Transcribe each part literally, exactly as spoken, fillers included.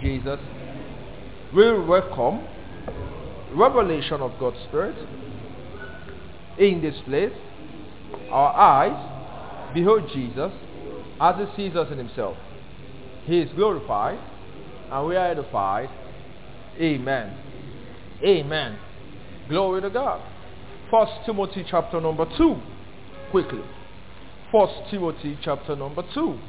Jesus will welcome revelation of God's Spirit in this place. Our eyes behold Jesus as he sees us in himself. He is glorified and we are edified. Amen. Amen. Glory to God. First Timothy chapter number two. Quickly. First Timothy chapter number two.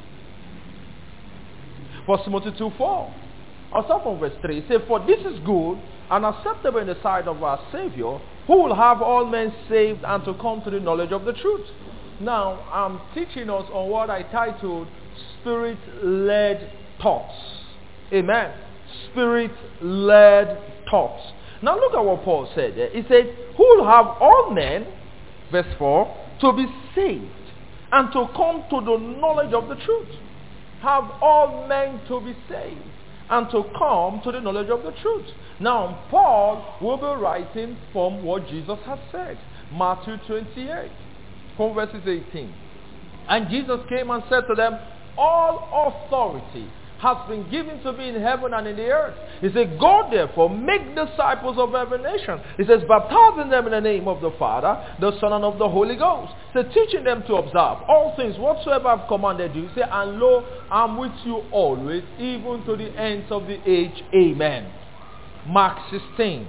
First Timothy two four. I'll start from verse three. It says, for this is good and acceptable in the sight of our Savior, who will have all men saved and to come to the knowledge of the truth. Now, I'm teaching us on what I titled Spirit-led thoughts. Amen. Spirit-led thoughts. Now look at what Paul said there. He said, who will have all men, verse four, to be saved and to come to the knowledge of the truth. Have all men to be saved and to come to the knowledge of the truth. Now, Paul will be writing from what Jesus has said. Matthew twenty-eight, from verses eighteen. And Jesus came and said to them, all authority has been given to me in heaven and in the earth. He said, go therefore, make disciples of every nation. He says, baptizing them in the name of the Father, the Son, and of the Holy Ghost. He said, teaching them to observe all things whatsoever I've commanded you. He said, and lo, I'm with you always, even to the ends of the age. Amen. Mark sixteen.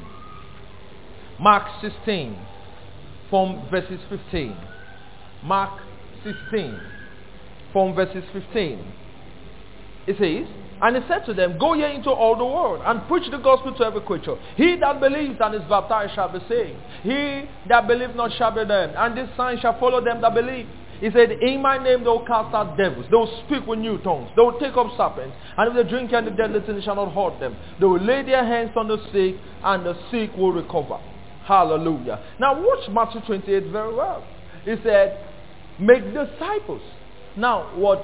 Mark sixteen, from verses fifteen. Mark sixteen, from verses fifteen. It says, and he said to them, go ye into all the world and preach the gospel to every creature. He that believes and is baptized shall be saved. He that believe not shall be damned. And this sign shall follow them that believe. He said, in my name they will cast out devils. They will speak with new tongues. They will take up serpents. And if they drink any deadly thing, it shall not hurt them. They will lay their hands on the sick, and the sick will recover. Hallelujah. Now watch Matthew twenty-eight very well. He said, make disciples. Now what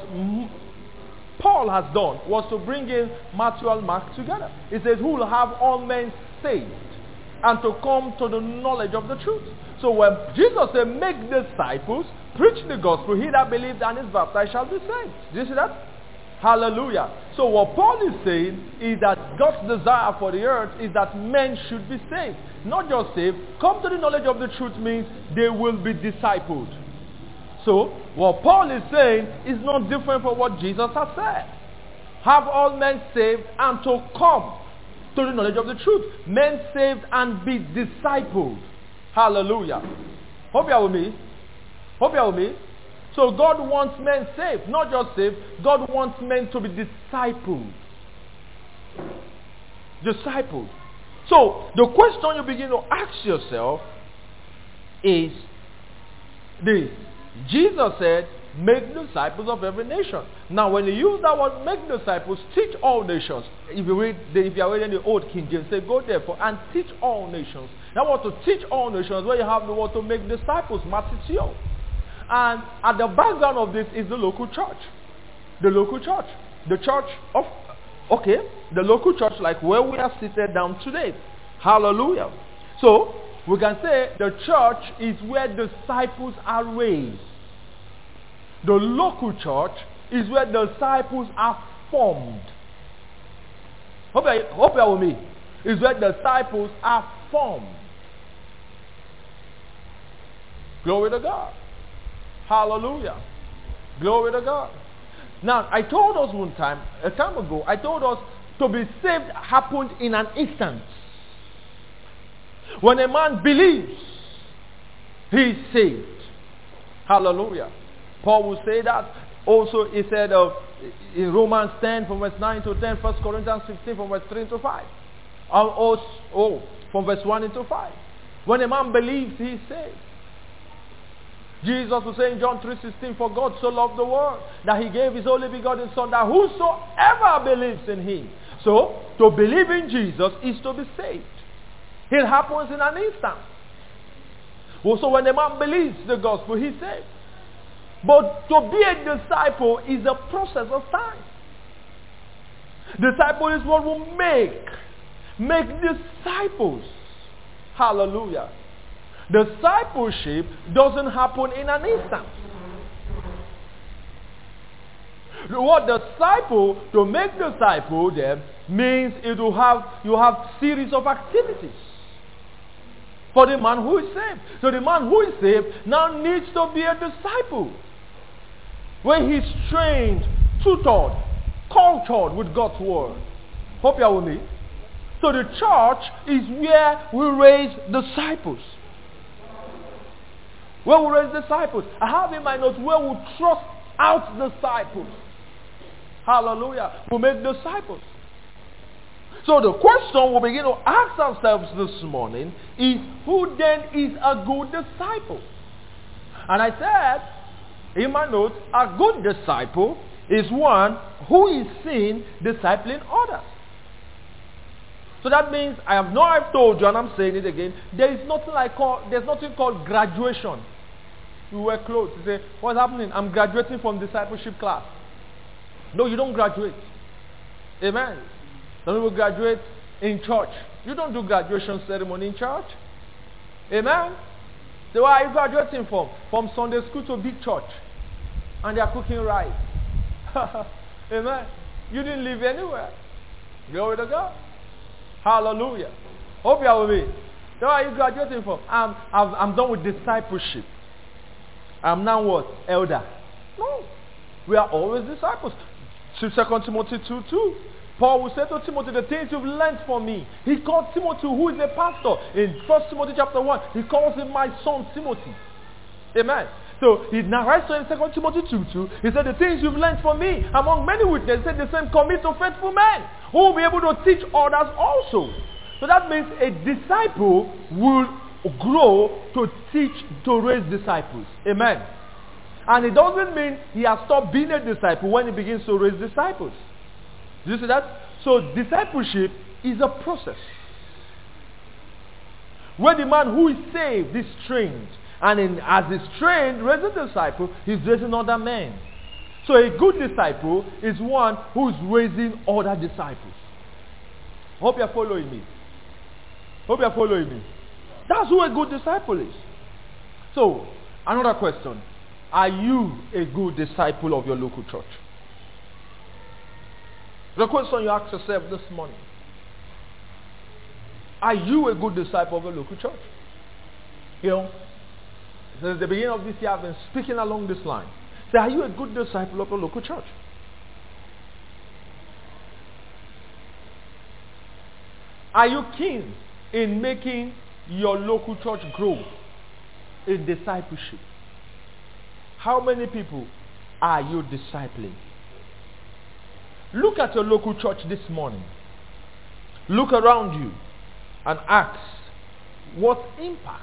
Paul has done was to bring in Matthew and Mark together. He says, who will have all men saved and to come to the knowledge of the truth. So when Jesus said, make disciples, preach the gospel, he that believes and is baptized shall be saved. Do you see that? Hallelujah. So what Paul is saying is that God's desire for the earth is that men should be saved. Not just saved. Come to the knowledge of the truth means they will be discipled. So, what Paul is saying is not different from what Jesus has said. Have all men saved and to come to the knowledge of the truth. Men saved and be discipled. Hallelujah. Hope you are with me. Hope you are with me. So God wants men saved. Not just saved. God wants men to be discipled. Discipled. So, the question you begin to ask yourself is this. Jesus said, make disciples of every nation. Now, when you use that word, make disciples, teach all nations. If you read, the, if you are reading the Old King James, say, go therefore and teach all nations. Now, what to teach all nations, where you have the word to make disciples, Matthew. And at the background of this is the local church. The local church. The church of, okay, the local church like where we are seated down today. Hallelujah. So, we can say the church is where disciples are raised. The local church is where disciples are formed. Hope you, hope you are with me. Is where disciples are formed. Glory to God. Hallelujah. Glory to God. Now, I told us one time, a time ago, I told us to be saved happened in an instant. When a man believes, he is saved. Hallelujah. Paul will say that. Also, he said uh, in Romans ten from verse nine to ten, First Corinthians fifteen from verse three to five. Um, also, oh, from verse one into five. When a man believes, he is saved. Jesus was saying in John three sixteen, for God so loved the world that he gave his only begotten Son, that whosoever believes in him. So, to believe in Jesus is to be saved. It happens in an instant. Also, when a man believes the gospel, he's saved. But to be a disciple is a process of time. Disciple is what will make. Make disciples. Hallelujah. Discipleship doesn't happen in an instant. The word disciple, to make disciple them, means it will have, you have series of activities for the man who is saved. So the man who is saved now needs to be a disciple, where he's trained, tutored, cultured with God's word. Hope you are with me. So the church is where we raise disciples. Where we raise disciples. I have in my notes where we trust out disciples. Hallelujah. We make disciples. So the question we begin to ask ourselves this morning is, who then is a good disciple? And I said in my notes, a good disciple is one who is seen discipling others. So that means, I have not I've told you, and I'm saying it again, there is nothing like call, there's nothing called graduation. You wear clothes. You say, what's happening? I'm graduating from discipleship class. No, you don't graduate. Amen. Some people graduate in church. You don't do graduation ceremony in church. Amen. So where are you graduating from? From Sunday school to big church. And they are cooking rice. Amen. You didn't live anywhere. Glory to God. Hallelujah. Hope you are with me. So where are you graduating from? I'm, I'm, I'm done with discipleship. I'm now what? Elder. No. We are always disciples. Second Timothy two two. Paul will say to Timothy, the things you've learned from me. He called Timothy, who is a pastor. In First Timothy chapter one, he calls him my son Timothy. Amen. So he now writes to him in Second Timothy two two. He said, the things you've learned from me, among many witnesses, said the same commit to faithful men, who will be able to teach others also. So that means a disciple will grow to teach, to raise disciples. Amen. And it doesn't mean he has stopped being a disciple when he begins to raise disciples. Do you see that? So discipleship is a process where the man who is saved is trained, and in, as he's trained, raising disciple, he's raising other men. So a good disciple is one who is raising other disciples. Hope you're following me. Hope you're following me. That's who a good disciple is. So, another question. Are you a good disciple of your local church? The question you ask yourself this morning. Are you a good disciple of your local church? You know, since the beginning of this year I've been speaking along this line. Say, are you a good disciple of your local church? Are you keen in making your local church grow in discipleship? How many people are you discipling? Look at your local church this morning. Look around you and ask, what impact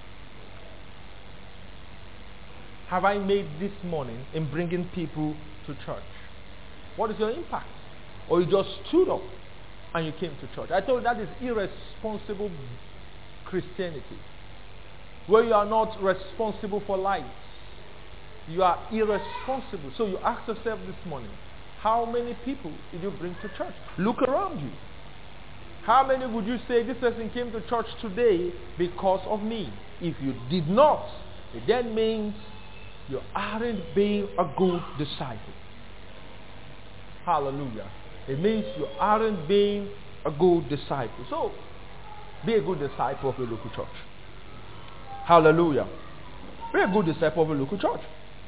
have I made this morning in bringing people to church? What is your impact? Or you just stood up and you came to church? I told you that is irresponsible Christianity, where you are not responsible for life. You are irresponsible. So you ask yourself this morning, how many people did you bring to church? Look around you. How many would you say, this person came to church today because of me? If you did not, it then means you aren't being a good disciple. Hallelujah. It means you aren't being a good disciple. So, be a good disciple of your local church. Hallelujah. Be a good disciple of your local church.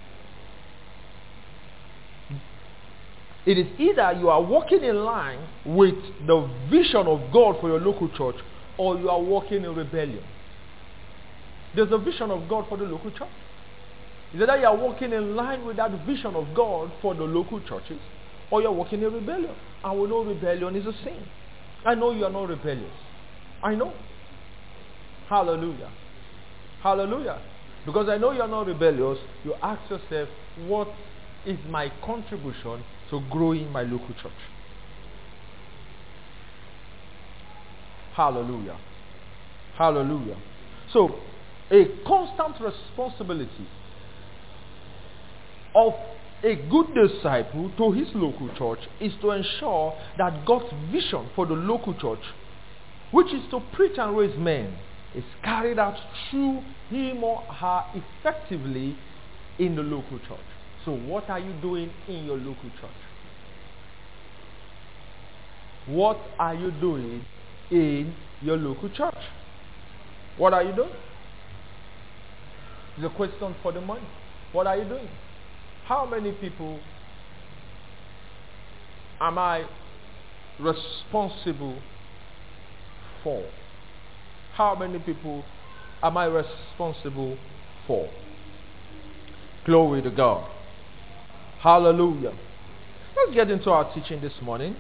It is either you are walking in line with the vision of God for your local church, or you are walking in rebellion. There's a vision of God for the local church. It's either you are walking in line with that vision of God for the local churches, or you are walking in rebellion. And we know rebellion is a sin. I know you are not rebellious. I know. Hallelujah. Hallelujah. Because I know you are not rebellious, you ask yourself, what is my contribution to growing my local church? Hallelujah. Hallelujah. So, a constant responsibility of a good disciple to his local church is to ensure that God's vision for the local church, which is to preach and raise men, is carried out through him or her effectively in the local church. So what are you doing in your local church? What are you doing in your local church? What are you doing? It's a question for the money. What are you doing? How many people am I responsible for? How many people am I responsible for? Glory to God. Hallelujah. Let's get into our teaching this morning.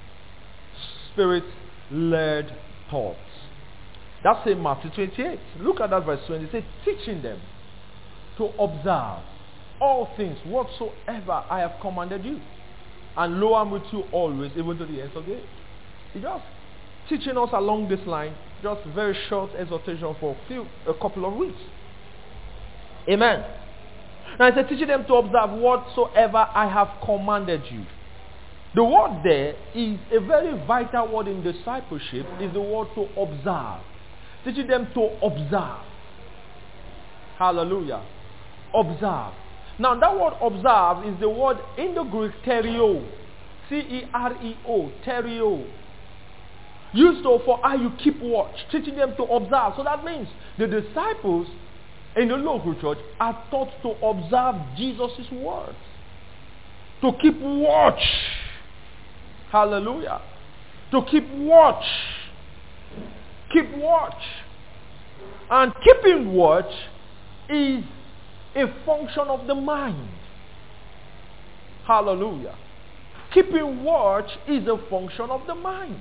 Spirit-led thoughts. That's in Matthew twenty-eight. Look at that verse twenty. It says, teaching them to observe all things whatsoever I have commanded you. And lo, I'm with you always, even to the ends of the age. He just teaching us along this line, just very short exhortation for a few, a couple of weeks. Amen. Now, I said, teaching them to observe whatsoever I have commanded you. The word there is a very vital word in discipleship, is the word to observe. Teaching them to observe. Hallelujah. Observe. Now, that word observe is the word in the Greek terio. T E R E O. Terio. Used to for how you keep watch. Teaching them to observe. So that means the disciples in the local church are taught to observe Jesus' words. To keep watch. Hallelujah. To keep watch. Keep watch. And keeping watch is a function of the mind. Hallelujah. Keeping watch is a function of the mind.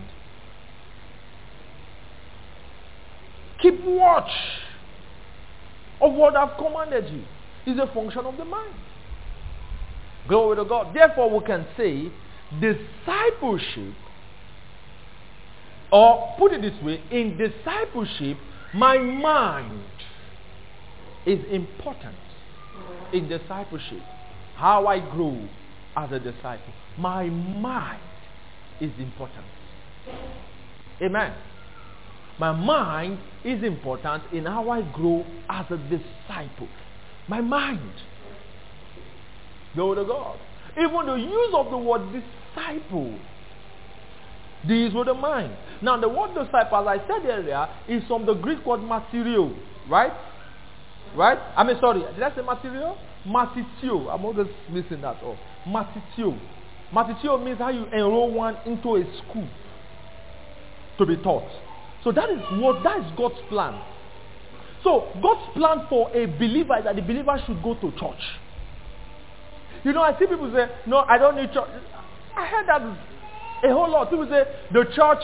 Keep watch of what I've commanded you is a function of the mind. Glory to God. Therefore, we can say discipleship, or put it this way, in discipleship, my mind is important. In discipleship, how I grow as a disciple, my mind is important. Amen. My mind is important in how I grow as a disciple. My mind. Glory to God. Even the use of the word disciple deals with the mind. Now, the word disciple, as I said earlier, is from the Greek word material, right? Right? I mean, sorry, did I say material? Matitio. I'm always missing that off. Matitio. Matitio means how you enroll one into a school to be taught. So that is what, that is God's plan. So God's plan for a believer is that the believer should go to church. You know, I see people say, no, I don't need church. I heard that a whole lot. People say, the church,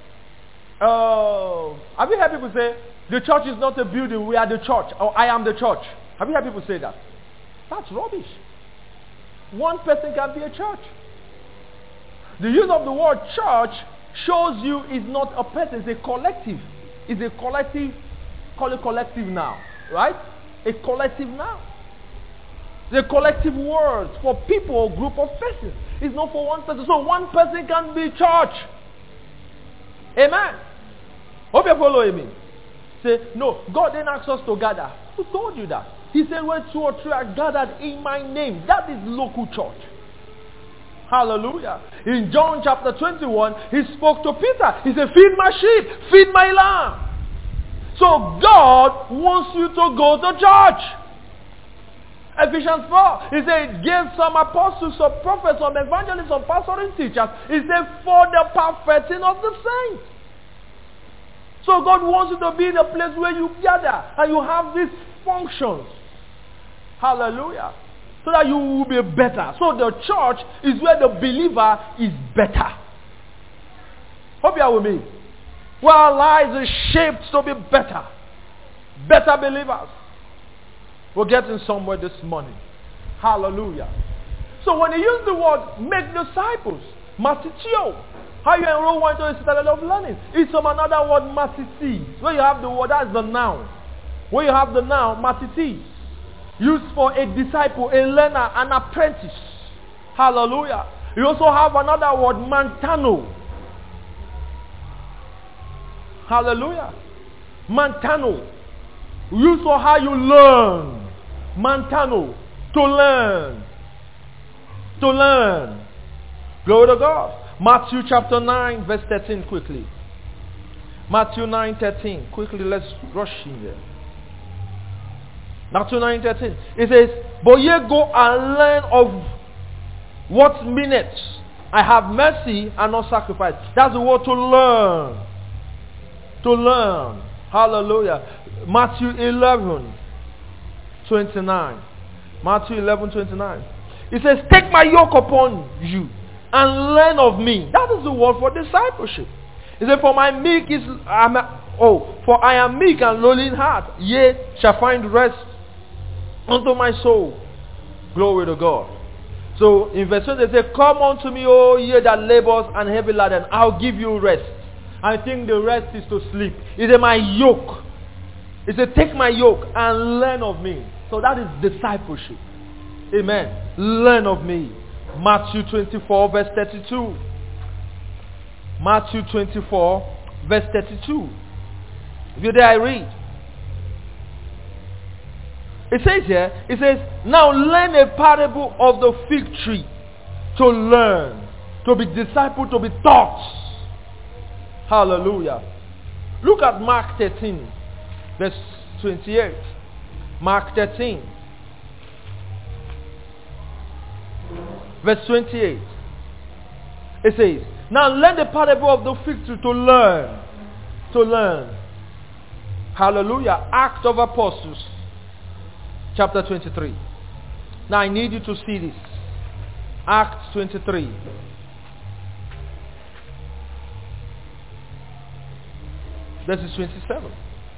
uh, have you heard people say, the church is not a building, we are the church, or I am the church. Have you heard people say that? That's rubbish. One person can be a church. The use of the word church shows you it's not a person, it's a collective. It's a collective, call it collective now, right? A collective now. The collective words for people or group of persons. It's not for one person. So one person can be church. Amen. Hope you're following me. Say, no, God didn't ask us to gather. Who told you that? He said, when two or three are gathered in my name, that is local church. Hallelujah. In John chapter twenty-one, he spoke to Peter. He said, feed my sheep, feed my lamb. So God wants you to go to church. Ephesians four, he said, give some apostles, some prophets, some evangelists, some pastors and teachers. He said, for the perfecting of the saints. So God wants you to be in a place where you gather and you have these functions. Hallelujah. So that you will be better. So the church is where the believer is better. Hope you are with me. Where our lives is shaped to be better. Better believers. We're getting somewhere this morning. Hallelujah. So when you use the word make disciples, matitio, how you enroll one into a citadel of learning, it's from another word matiti. Where you have the word, that's the noun. Where you have the noun, matiti. Used for a disciple, a learner, an apprentice. Hallelujah. You also have another word, mantano. Hallelujah. Mantano. Used for how you learn. Mantano. To learn. to learn. Glory to God. Matthew chapter nine, verse thirteen, quickly. Matthew nine, thirteen. Quickly, let's rush in there. Matthew nine, thirteen. It says, but ye go and learn of what minutes I have mercy and not sacrifice. That's the word to learn. To learn. Hallelujah. Matthew eleven, twenty-nine. Matthew eleven, twenty-nine. It says, take my yoke upon you and learn of me. That is the word for discipleship. It says, for my meek is, um, oh, for I am meek and lowly in heart, yea, shall find rest unto my soul. Glory to God. So in verse twenty, they say, come unto me, O ye that labors and heavy laden, I'll give you rest. I think the rest is to sleep. It is my yoke. It says, take my yoke and learn of me. So that is discipleship. Amen. Learn of me. Matthew twenty-four, verse thirty-two. Matthew twenty-four, verse thirty-two. If you're there, I read. It says here, it says, now learn a parable of the fig tree to learn, to be discipled, to be taught. Hallelujah. Look at Mark thirteen, verse twenty-eight. Mark thirteen, verse twenty-eight. It says, now learn the parable of the fig tree to learn. To learn. Hallelujah. Acts of Apostles, chapter twenty-three. Now I need you to see this. Acts twenty-three. Verses twenty-seven.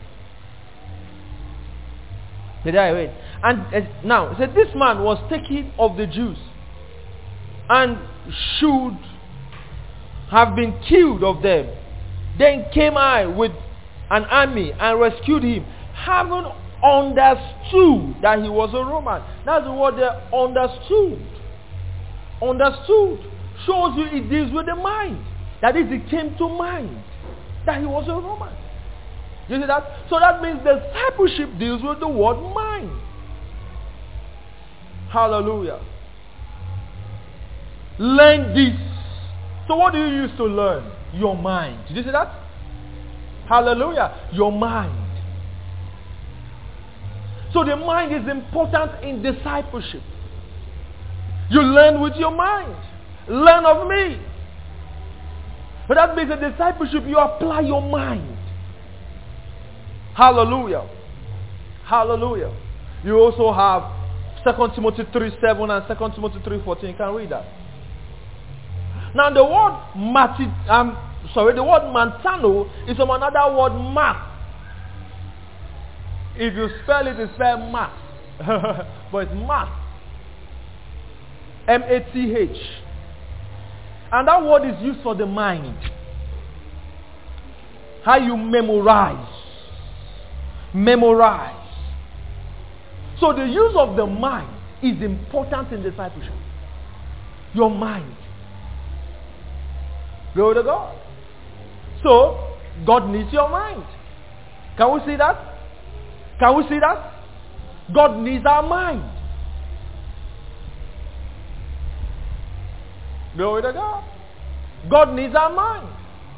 Did I read? And uh, now, it said, this man was taken of the Jews and should have been killed of them. Then came I with an army and rescued him, having understood that he was a Roman. That's the word there, understood. Understood shows you it deals with the mind. That is, it came to mind that he was a Roman. You see that? So that means discipleship deals with the word mind. Hallelujah. Learn this. So what do you use to learn? Your mind. Did you see that? Hallelujah. Your mind. So the mind is important in discipleship. You learn with your mind. Learn of me. But that means in discipleship you apply your mind. Hallelujah. Hallelujah. You also have Second Timothy three seven and Second Timothy three fourteen. You can read that. Now the word mati, um, sorry, the word mantano is from another word math. If you spell it, it's spelled math. But it's math. M A T H. And that word is used for the mind. How you memorize. Memorize. So the use of the mind is important in discipleship. Your mind. Glory to God. So, God needs your mind. Can we see that? Can we see that? God needs our mind. Glory to God. God needs our mind.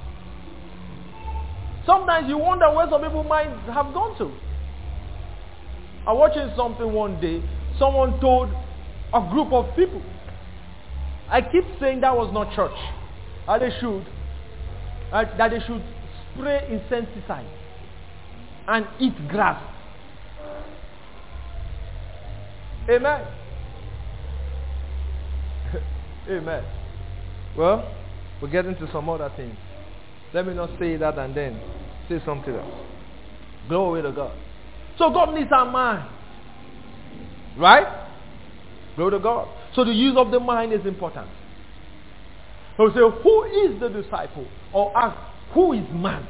Sometimes you wonder where some people's minds have gone to. I was watching something one day. Someone told a group of people. I keep saying that was not church. That they should, uh, that they should spray insecticide and eat grass. Amen. Amen. Well, we're getting to some other things. Let me not say that and then say something else. Glory to God. So God needs our mind. Right? Glory to God. So the use of the mind is important. So say, who is the disciple? Or ask, who is man?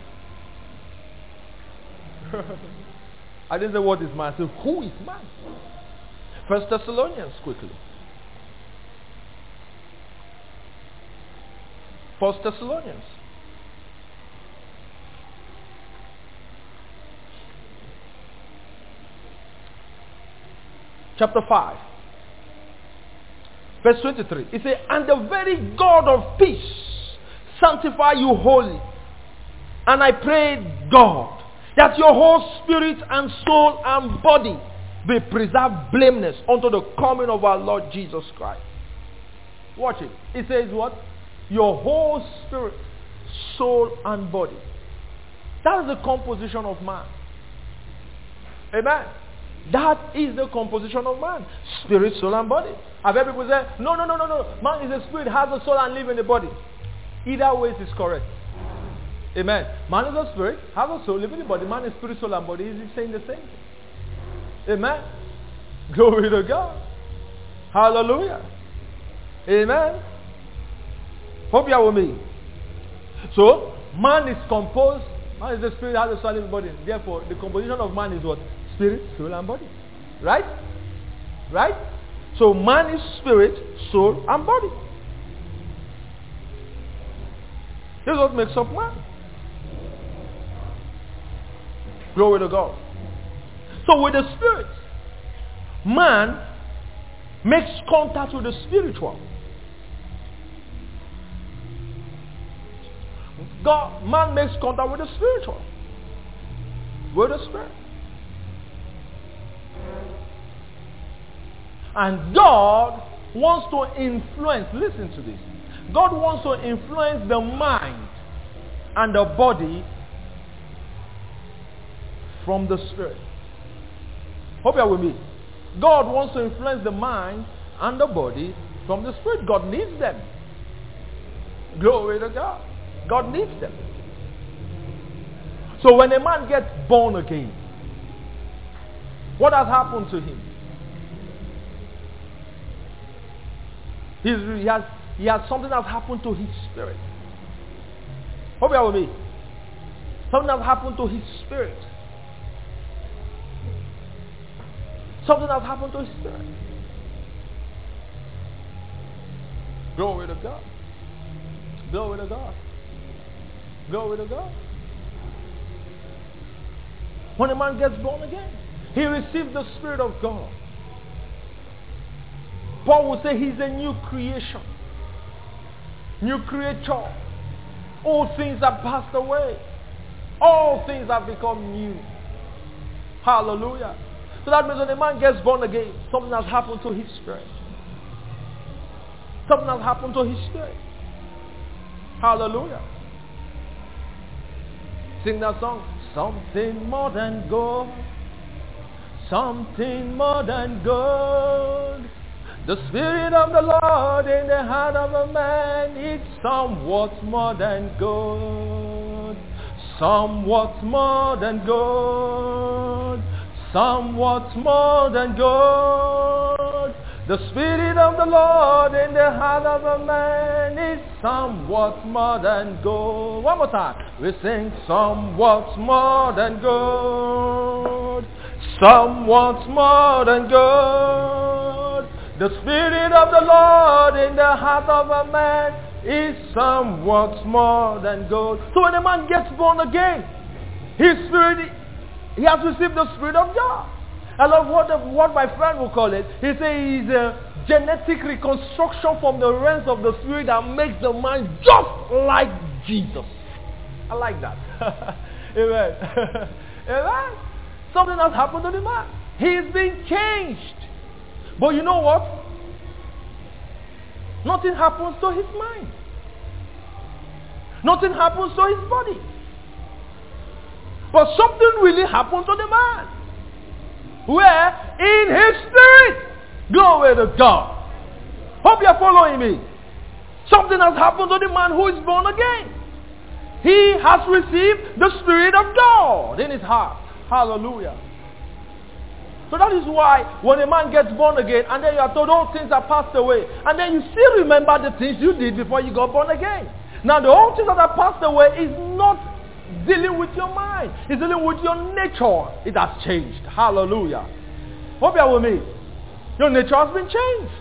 I didn't say what is man. I said, who is man? First Thessalonians, quickly. First Thessalonians. Chapter five. Verse twenty-three. It says, and the very God of peace sanctify you wholly. And I pray, God, that your whole spirit and soul and body be preserved blameless unto the coming of our Lord Jesus Christ. Watch it. It says what? Your whole spirit, soul, and body. That is the composition of man. Amen. That is the composition of man. Spirit, soul, and body. I've heard people say, no, no, no, no, no. Man is a spirit, has a soul, and live in the body. Either way it is correct. Amen. Man is a spirit, has a soul, live in the body. Man is spirit, soul, and body. Is he saying the same thing? Amen. Glory to God. Hallelujah. Amen. Hope you are with me. So, man is composed. Man is the spirit, has a soul, live in the body. Therefore, the composition of man is what? Spirit, soul, and body. Right? Right? So man is spirit, soul, and body. This is what makes up man. Glory to God. So with the spirit, man makes contact with the spiritual. God, man makes contact with the spiritual. With the spirit. And God wants to influence, listen to this. God wants to influence the mind and the body from the spirit. Hope you are with me. God wants to influence the mind and the body from the spirit. God needs them. Glory to God. God needs them. So when a man gets born again, what has happened to him? He's, he, has, he has something that's happened to his spirit. Hope you are with me. Something has happened to his spirit. Something has happened to his spirit. Glory to God. Glory to God. Glory to God. When a man gets born again, he receives the Spirit of God. Paul will say he's a new creation. New creature. All things have passed away. All things have become new. Hallelujah. So that means when a man gets born again, something has happened to his spirit. Something has happened to his spirit. Hallelujah. Sing that song. Something more than gold. Something more than gold. The Spirit of the Lord in the heart of a man is somewhat more than gold. Somewhat more than gold. Somewhat more than gold. The Spirit of the Lord in the heart of a man is somewhat more than gold. One more time. We sing somewhat more than gold. Somewhat more than gold. The Spirit of the Lord in the heart of a man is somewhat more than gold. So when a man gets born again, his spirit, he has received the Spirit of God. I love what, the, what my friend will call it. He says it's a genetic reconstruction from the realms of the Spirit that makes the man just like Jesus. I like that. Amen. Amen. Something has happened to the man. He is being changed. But you know what? Nothing happens to his mind. Nothing happens to his body. But something really happened to the man. Where? In his spirit. Glory to God. Hope you're following me. Something has happened to the man who is born again. He has received the Spirit of God in his heart. Hallelujah. So that is why when a man gets born again and then you are told all things are passed away, and then you still remember the things you did before you got born again. Now the old things that are passed away is not dealing with your mind. It's dealing with your nature. It has changed. Hallelujah. Hope you are with me. Your nature has been changed.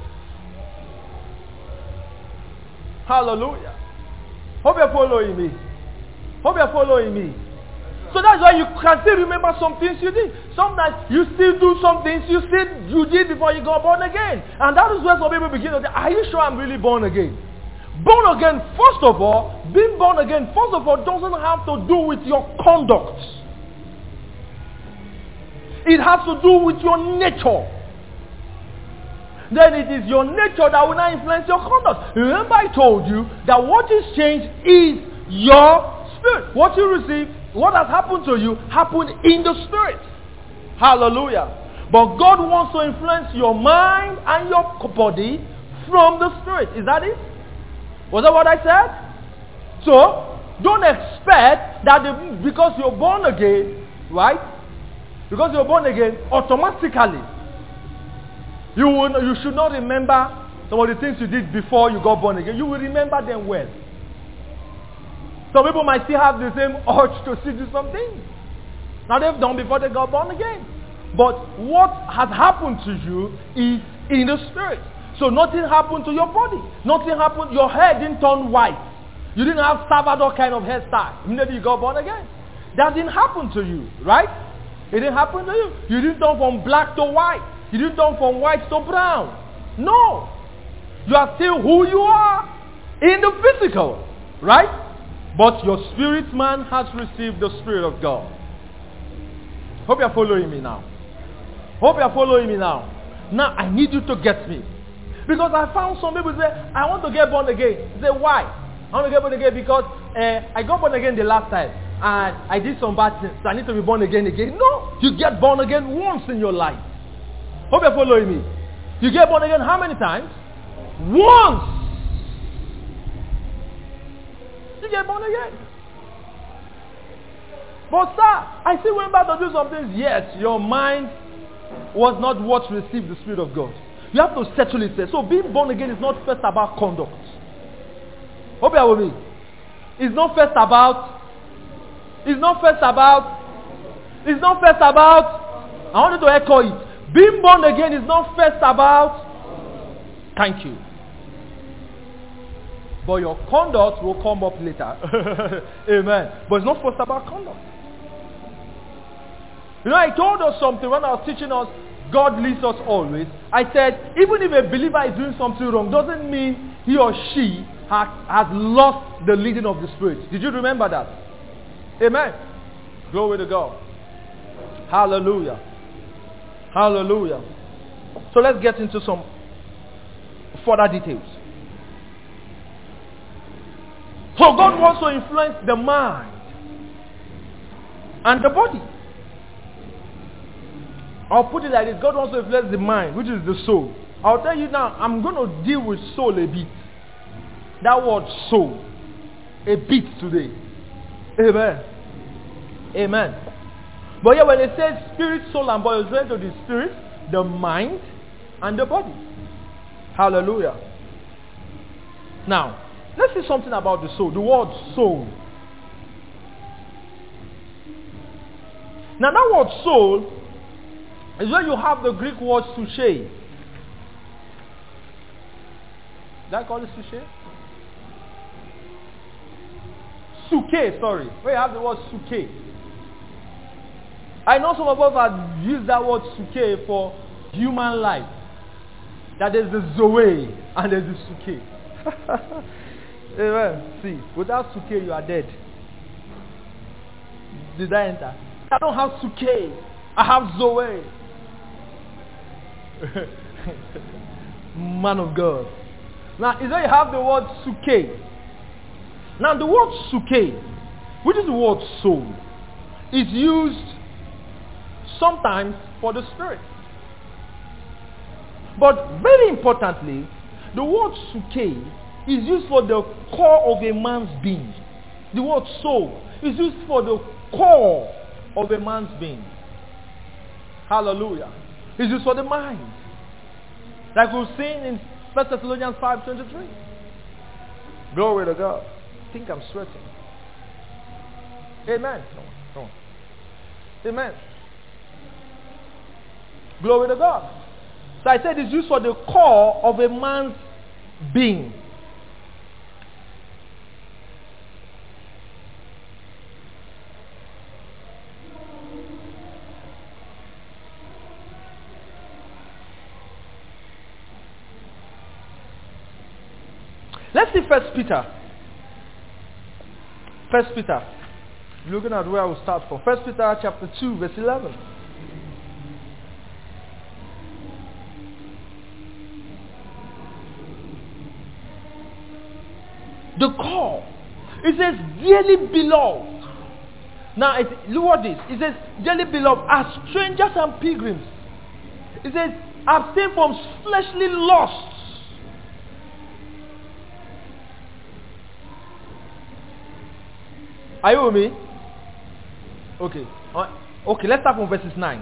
Hallelujah. Hope you are following me. Hope you are following me. So that's why you can still remember some things you did. Sometimes you still do some things you still you did before you got born again. And that is where some people begin to say, are you sure I'm really born again? Born again, first of all, being born again, first of all, doesn't have to do with your conduct. It has to do with your nature. Then it is your nature that will not influence your conduct. Remember I told you that what is changed is your spirit. What you receive, what has happened to you, happened in the spirit. Hallelujah. But God wants to influence your mind and your body from the spirit. Is that it? Was that what I said? So, don't expect that the, because you're born again, right? Because you're born again, automatically, you, will, you should not remember some of the things you did before you got born again. You will remember them well. Some people might still have the same urge to still do some things. Now they've done before they got born again. But what has happened to you is in the spirit. So nothing happened to your body. Nothing happened. Your hair didn't turn white. You didn't have Salvador kind of hairstyle. Maybe you got born again. That didn't happen to you, right? It didn't happen to you. You didn't turn from black to white. You didn't turn from white to brown. No. You are still who you are in the physical, right? But your spirit man has received the Spirit of God. Hope you're following me now. Hope you're following me now. Now I need you to get me. Because I found some people say, I want to get born again. Say, why? I want to get born again because uh, I got born again the last time. And I did some bad things. So I need to be born again again. No. You get born again once in your life. Hope you're following me. You get born again how many times? Once. You get born again. But sir, I still went back to do some things. Yes, your mind was not what received the Spirit of God. You have to settle it. So being born again is not first about conduct. Hope you are with me. It's not first about, it's not first about, it's not first about, I wanted to echo it. Being born again is not first about, thank you. But your conduct will come up later. Amen. But it's not first about conduct. You know, I told us something when I was teaching us, God leads us always. I said, even if a believer is doing something wrong, doesn't mean he or she has, has lost the leading of the Spirit. Did you remember that? Amen. Glory to God. Hallelujah. Hallelujah. So let's get into some further details. So God wants to influence the mind and the body. I'll put it like this. God wants to influence the mind, which is the soul. I'll tell you now, I'm going to deal with soul a bit. That word soul. A bit today. Amen. Amen. But yeah, when it says spirit, soul, and body, it's referring to the spirit, the mind, and the body. Hallelujah. Now, let's see something about the soul. The word soul. Now that word soul is where you have the Greek word suche. Did I call it suche? Suke, sorry. Where you have the word suke. I know some of us have used that word suke for human life. That there's the zoe and there's the suke. Amen. See, without suke you are dead. Did I enter? I don't have suke. I have zoe. Man of God. Now, is there you have the word suke. Now, the word suke, which is the word soul, is used sometimes for the spirit. But very importantly, the word suke is used for the core of a man's being. The word soul is used for the core of a man's being. Hallelujah. It's used for the mind. Like we've seen in First Thessalonians five twenty-three. Glory to God. I think I'm sweating. Amen. Come on, come on. Amen. Glory to God. So I said it's used for the core of a man's being. Let's see First Peter. First Peter. Looking at where I will start from. First Peter chapter two, verse eleven. The call. It says, dearly beloved. Now, it, look what this. It says, dearly beloved, as strangers and pilgrims. It says, abstain from fleshly lusts. Are you with me? Okay. Uh, okay, let's start from verses nine.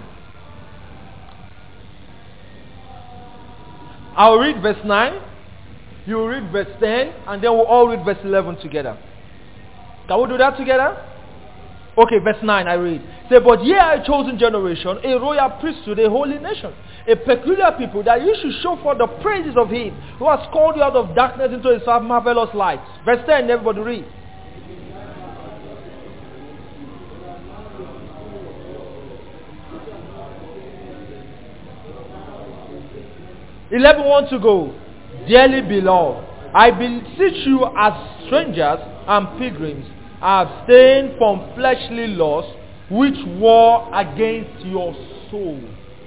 I'll read verse nine. You read verse ten, and then we'll all read verse eleven together. Can we do that together? Okay, verse nine I read. Say, but ye are a chosen generation, a royal priesthood, a holy nation, a peculiar people, that you should show forth the praises of him who has called you out of darkness into his marvelous light. Verse ten, everybody read. eleven want to go. Dearly beloved, I beseech you as strangers and pilgrims, abstain from fleshly lusts which war against your soul.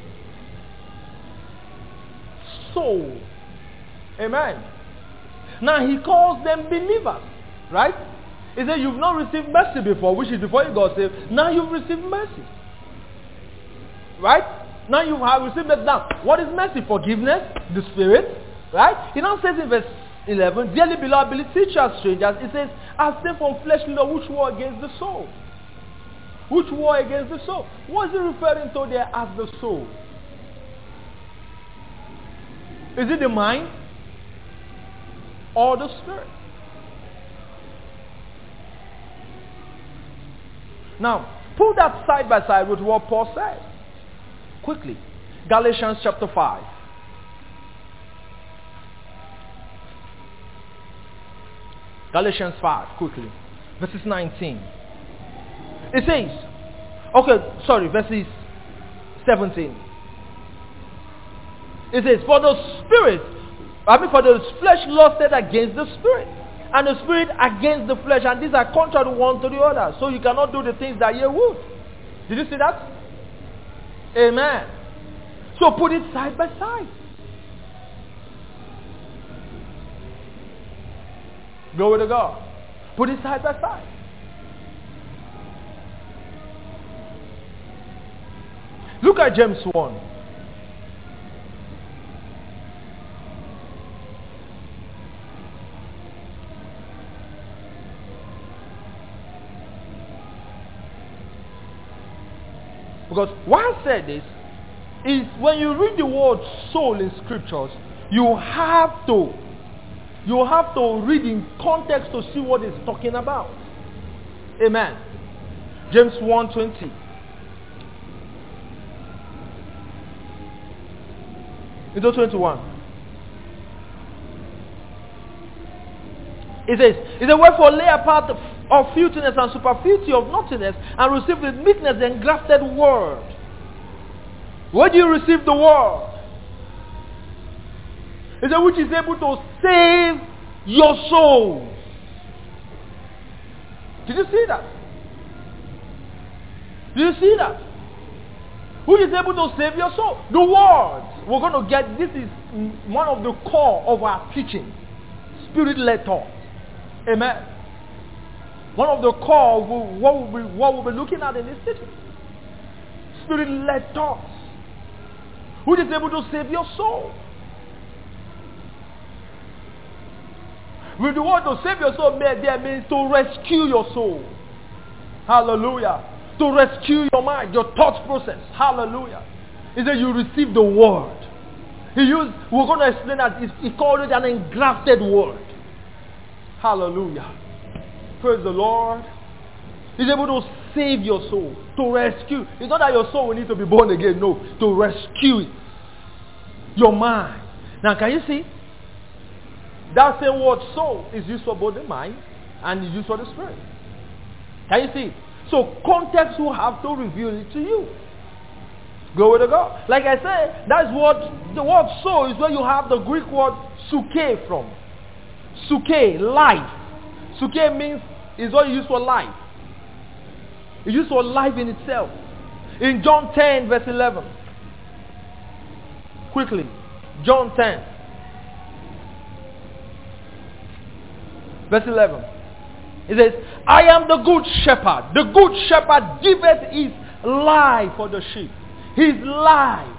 Soul. Amen. Now he calls them believers, right? He said you've not received mercy before, which is before you got saved. Now you've received mercy. Right? Now you have received it. Now, what is mercy? Forgiveness, the Spirit. Right? He now says in verse eleven, dearly beloved, beseech you as strangers. It says, abstain from fleshly law which war against the soul. Which war against the soul? What is he referring to there as the soul? Is it the mind or the spirit? Now, put that side by side with what Paul says. Quickly. Galatians chapter five. Galatians five, quickly. Verses nineteen. It says, okay, sorry, verses seventeen. It says, for the spirit, I mean for the flesh lusted against the spirit, and the spirit against the flesh, and these are contrary one to the other. So you cannot do the things that you would. Did you see that? Amen. So put it side by side. Glory to God. Put it side by side. Look at James one. Because why I said this is when you read the word soul in scriptures, you have to you have to read in context to see what it's talking about. Amen. James one twenty. Into twenty-one. It says, it says, wherefore lay apart of filthiness and superfluity of naughtiness, and receive with meekness the engrafted word. Where do you receive the word? It says, which is able to save your soul. Did you see that? Did you see that? Who is able to save your soul? The word. We're going to get, this is one of the core of our teaching. Spirit-led thought. Amen. One of the core of what we'll be, what we'll be looking at in this teaching. Spirit-led thoughts. Who is able to save your soul? With the word to save your soul, there means to rescue your soul. Hallelujah. To rescue your mind, your thought process. Hallelujah. He said you receive the word. He used, we're going to explain that he called it an engrafted word. Hallelujah. Praise the Lord. He's able to save your soul. To rescue. It's not that your soul will need to be born again. No. To rescue it. Your mind. Now can you see? That same word soul is used for both the mind and is used for the spirit. Can you see? So context will have to reveal it to you. Glory to God. Like I said, that's what the word soul is where you have the Greek word suke from. Suke, life. Suke means, is what you use for life. It's used for life in itself. In John ten, verse eleven. Quickly. John ten. Verse eleven. It says, I am the good shepherd. The good shepherd giveth his life for the sheep. His life.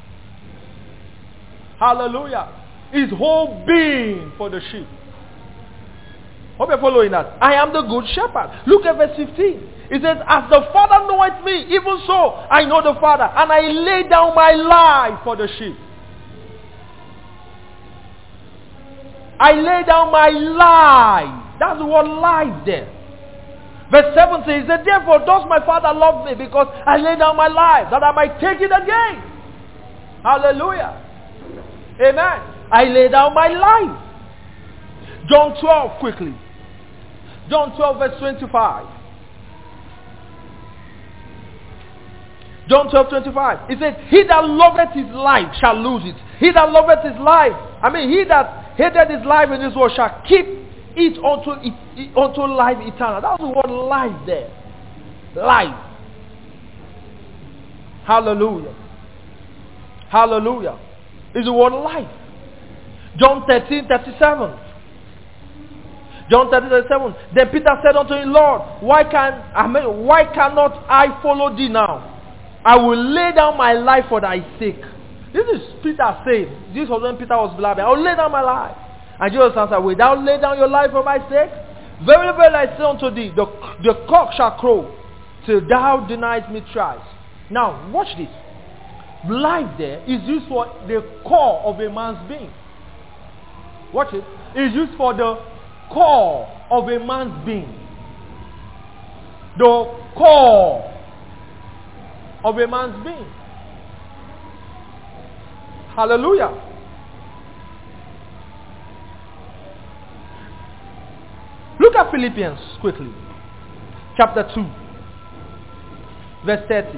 Hallelujah. His whole being for the sheep. Hope you're following that. I am the good shepherd. Look at verse fifteen. It says, as the Father knoweth me, even so I know the Father, and I lay down my life for the sheep. I lay down my life. That's the word life there. Verse seven says, therefore does my Father love me, because I lay down my life, that I might take it again. Hallelujah. Amen. I lay down my life. John twelve, quickly. John twelve, verse twenty-five. John twelve, twenty-five. It says, he that loveth his life shall lose it. He that loveth his life, I mean, he that hated his life in this world shall keep it unto, it, unto life eternal. That's the word life there. Life. Hallelujah. Hallelujah. Is the word life. John thirteen, thirty-seven. John thirteen, thirty-seven. Then Peter said unto him, Lord, why can I mean, why cannot I follow thee now? I will lay down my life for thy sake. This is Peter saying. This was when Peter was blabbing. I will lay down my life. And Jesus answered, will thou lay down your life for my sake? Very well I say unto thee, the, the cock shall crow till thou deniest me thrice. Now, watch this. Life there is used for the core of a man's being. Watch it. It is used for the core of a man's being. The core of a man's being. Hallelujah. Look at Philippians quickly. Chapter two. Verse thirty.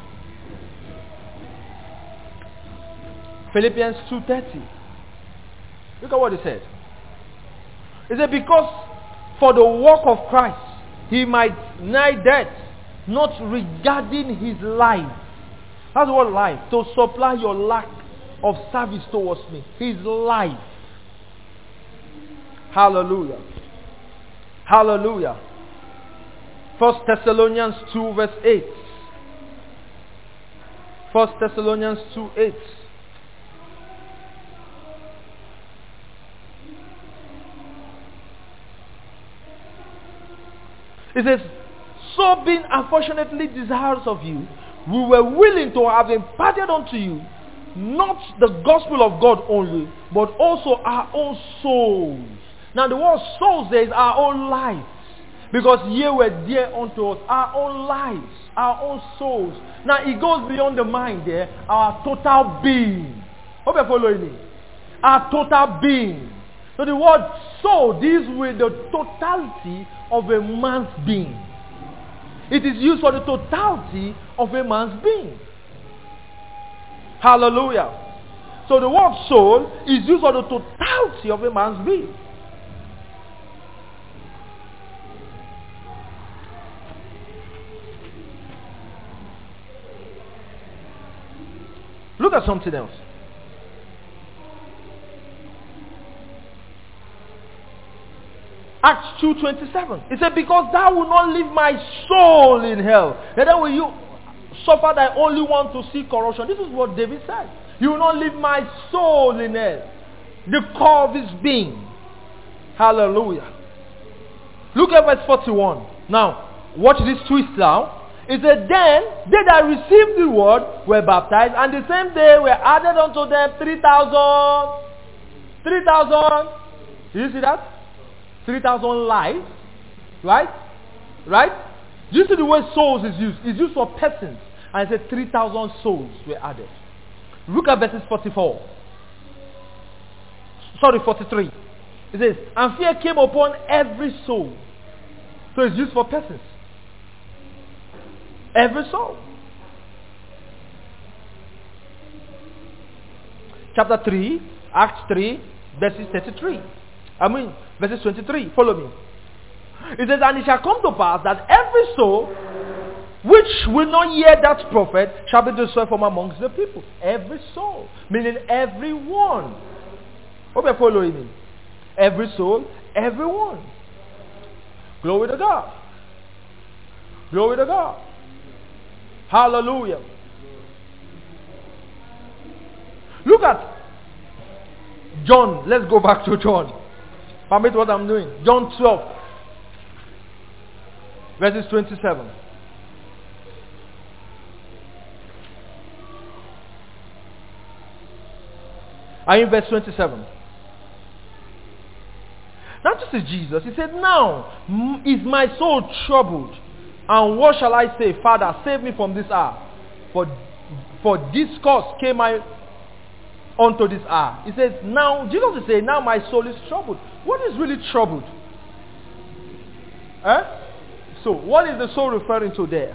Philippians two thirty. Look at what he said. He said, because for the work of Christ he might nigh death, not regarding his life. That's what life. To supply your lack of service towards me. His life. Hallelujah. Hallelujah. First Thessalonians two verse eight. First Thessalonians two eight. It says, so being unfortunately desirous of you, we were willing to have imparted unto you not the gospel of God only, but also our own souls. Now the word souls there is our own lives. Because ye were dear unto us, our own lives, our own souls. Now it goes beyond the mind there, our total being. Hope you're following me. Our total being. So the word soul deals with the totality of a man's being. It is used for the totality of a man's being. Hallelujah. So the word soul is used for the totality of a man's being. Look at something else. Acts two twenty-seven. It said, because thou will not leave my soul in hell, and then will you suffer thy only one to see corruption. This is what David said. You will not leave my soul in hell. The core of his being. Hallelujah. Look at verse forty-one. Now, watch this twist now. It said, then they that received the word were baptized, and the same day were added unto them three thousand. three thousand. Did you see that? three thousand lives. Right? Right? Do you see the way souls is used? It's used for persons. And it said three thousand souls were added. Look at verses forty-four. Sorry, forty-three. It says, and fear came upon every soul. So it's used for persons. Every soul. Chapter three, Acts three, verses thirty-three. I mean, verses twenty-three, follow me. It says, and it shall come to pass that every soul which will not hear that prophet shall be destroyed from amongst the people. Every soul, meaning everyone. Hope you're following me. Every soul, everyone. Glory to God. Glory to God. Hallelujah. Look at John. Let's go back to John. Permit what I'm doing. John twelve. Verses twenty-seven. Are you in verse twenty-seven? Now this is Jesus. He said, now is my soul troubled. And what shall I say? Father, save me from this hour. For, for this cause came I unto this hour. He says, now, Jesus is saying, now my soul is troubled. What is really troubled? Eh? So, what is the soul referring to there?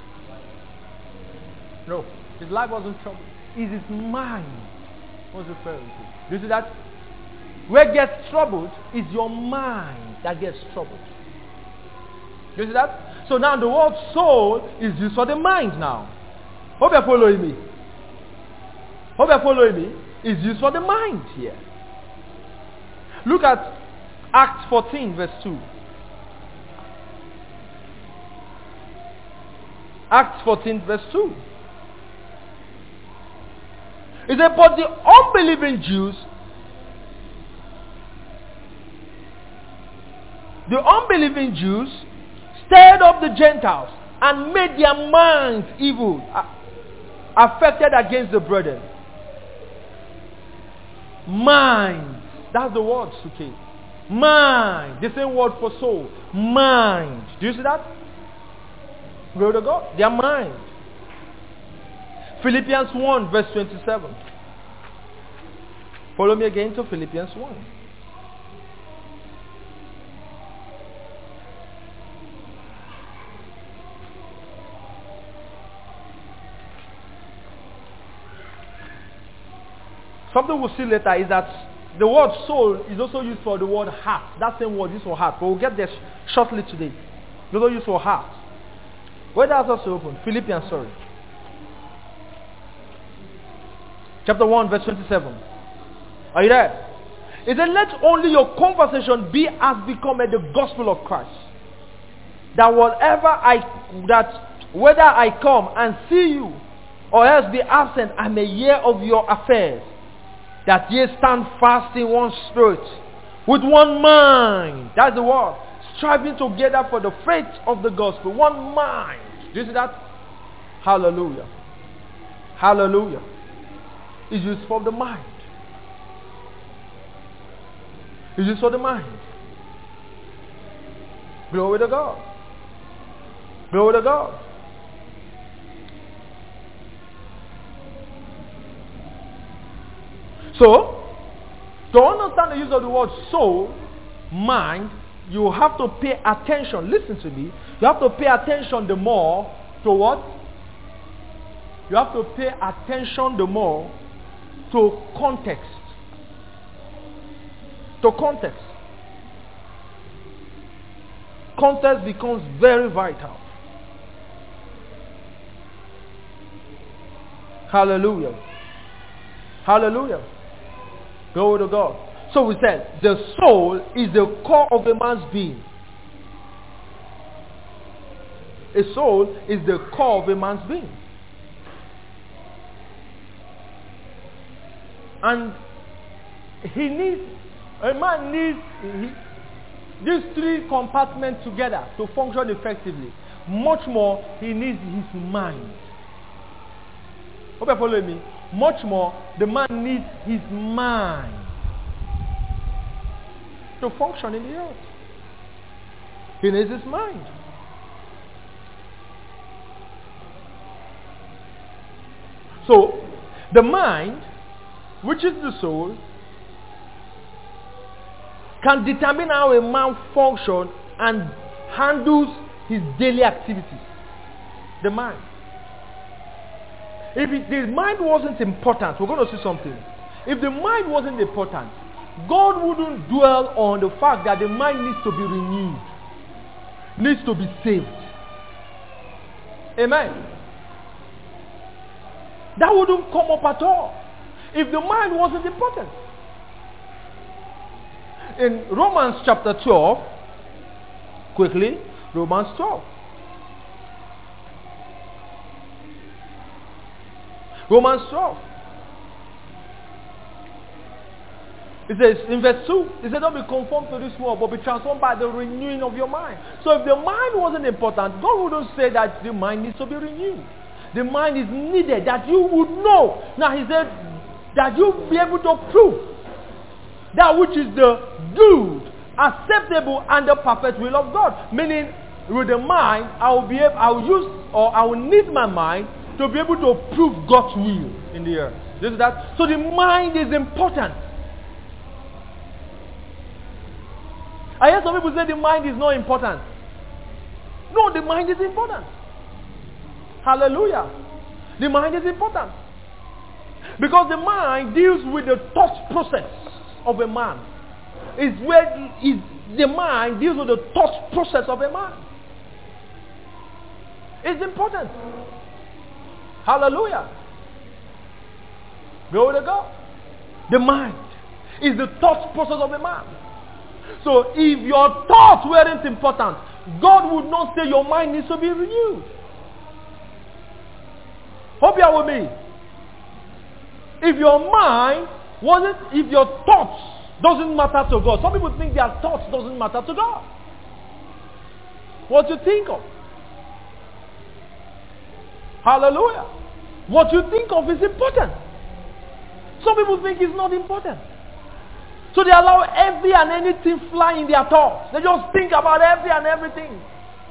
No, his life wasn't troubled. It's his mind was referring to. You see that? Where gets troubled is your mind that gets troubled. You see that? So now the word soul is used for the mind now. Hope you're following me. Hope you're following me. It's used for the mind here. Look at Acts fourteen verse two. Acts fourteen verse two. It said, but the unbelieving Jews, the unbelieving Jews stirred up the Gentiles and made their minds evil, affected against the brethren. Mind. That's the word, Suke. Mind. The same word for soul. Mind. Do you see that? Glory to God. Their mind. Philippians one verse twenty-seven. Follow me again to Philippians one. Something we'll see later is that the word soul is also used for the word heart. That same word used for heart. But we'll get there sh- shortly today. It's also used for heart. Where does that also open? Philippians, sorry. Chapter one, verse twenty-seven. Are you there? It said, let only your conversation be as become the gospel of Christ. That whatever I, that whether I come and see you, or else be absent, I may hear of your affairs. That ye stand fast in one spirit, with one mind. That's the word. Striving together for the faith of the gospel. One mind. Do you see that? Hallelujah. Hallelujah. It's used for the mind. It's used for the mind. Glory to God. Glory to God. So, to understand the use of the word soul, mind, you have to pay attention. Listen to me. You have to pay attention the more to what? You have to pay attention the more to context. To context. Context becomes very vital. Hallelujah. Hallelujah. Glory to God. So we said, the soul is the core of a man's being. A soul is the core of a man's being. And he needs, a man needs he, these three compartments together to function effectively. Much more, he needs his mind. Hope you're following me. Much more, the man needs his mind to function in the earth. He needs his mind. So, the mind, which is the soul, can determine how a man functions and handles his daily activities. The mind. If it, the mind wasn't important, we're going to see something. If the mind wasn't important, God wouldn't dwell on the fact that the mind needs to be renewed, needs to be saved. Amen. That wouldn't come up at all if the mind wasn't important. In Romans chapter twelve, quickly, Romans twelve. Romans twelve. It says in verse two, it says, don't be conformed to this world, but be transformed by the renewing of your mind. So if the mind wasn't important, God wouldn't say that the mind needs to be renewed. The mind is needed, that you would know. Now he said that you'll be able to prove that which is the good, acceptable, and the perfect will of God. Meaning, with the mind, I will be able, I will use, or I will need my mind to be able to prove God's will in the earth. This is that. So the mind is important. I hear some people say the mind is not important. No, the mind is important. Hallelujah. The mind is important. Because the mind deals with the thought process of a man. It's where is the mind deals with the thought process of a man. It's important. Hallelujah. Glory to God. The mind is the thought process of a man. So if your thoughts weren't important, God would not say your mind needs to be renewed. Hope you are with me. If your mind wasn't, if your thoughts doesn't matter to God. Some people think their thoughts doesn't matter to God. What you think of. Hallelujah. What you think of is important. Some people think it's not important. So they allow every and anything fly in their thoughts. They just think about every and everything.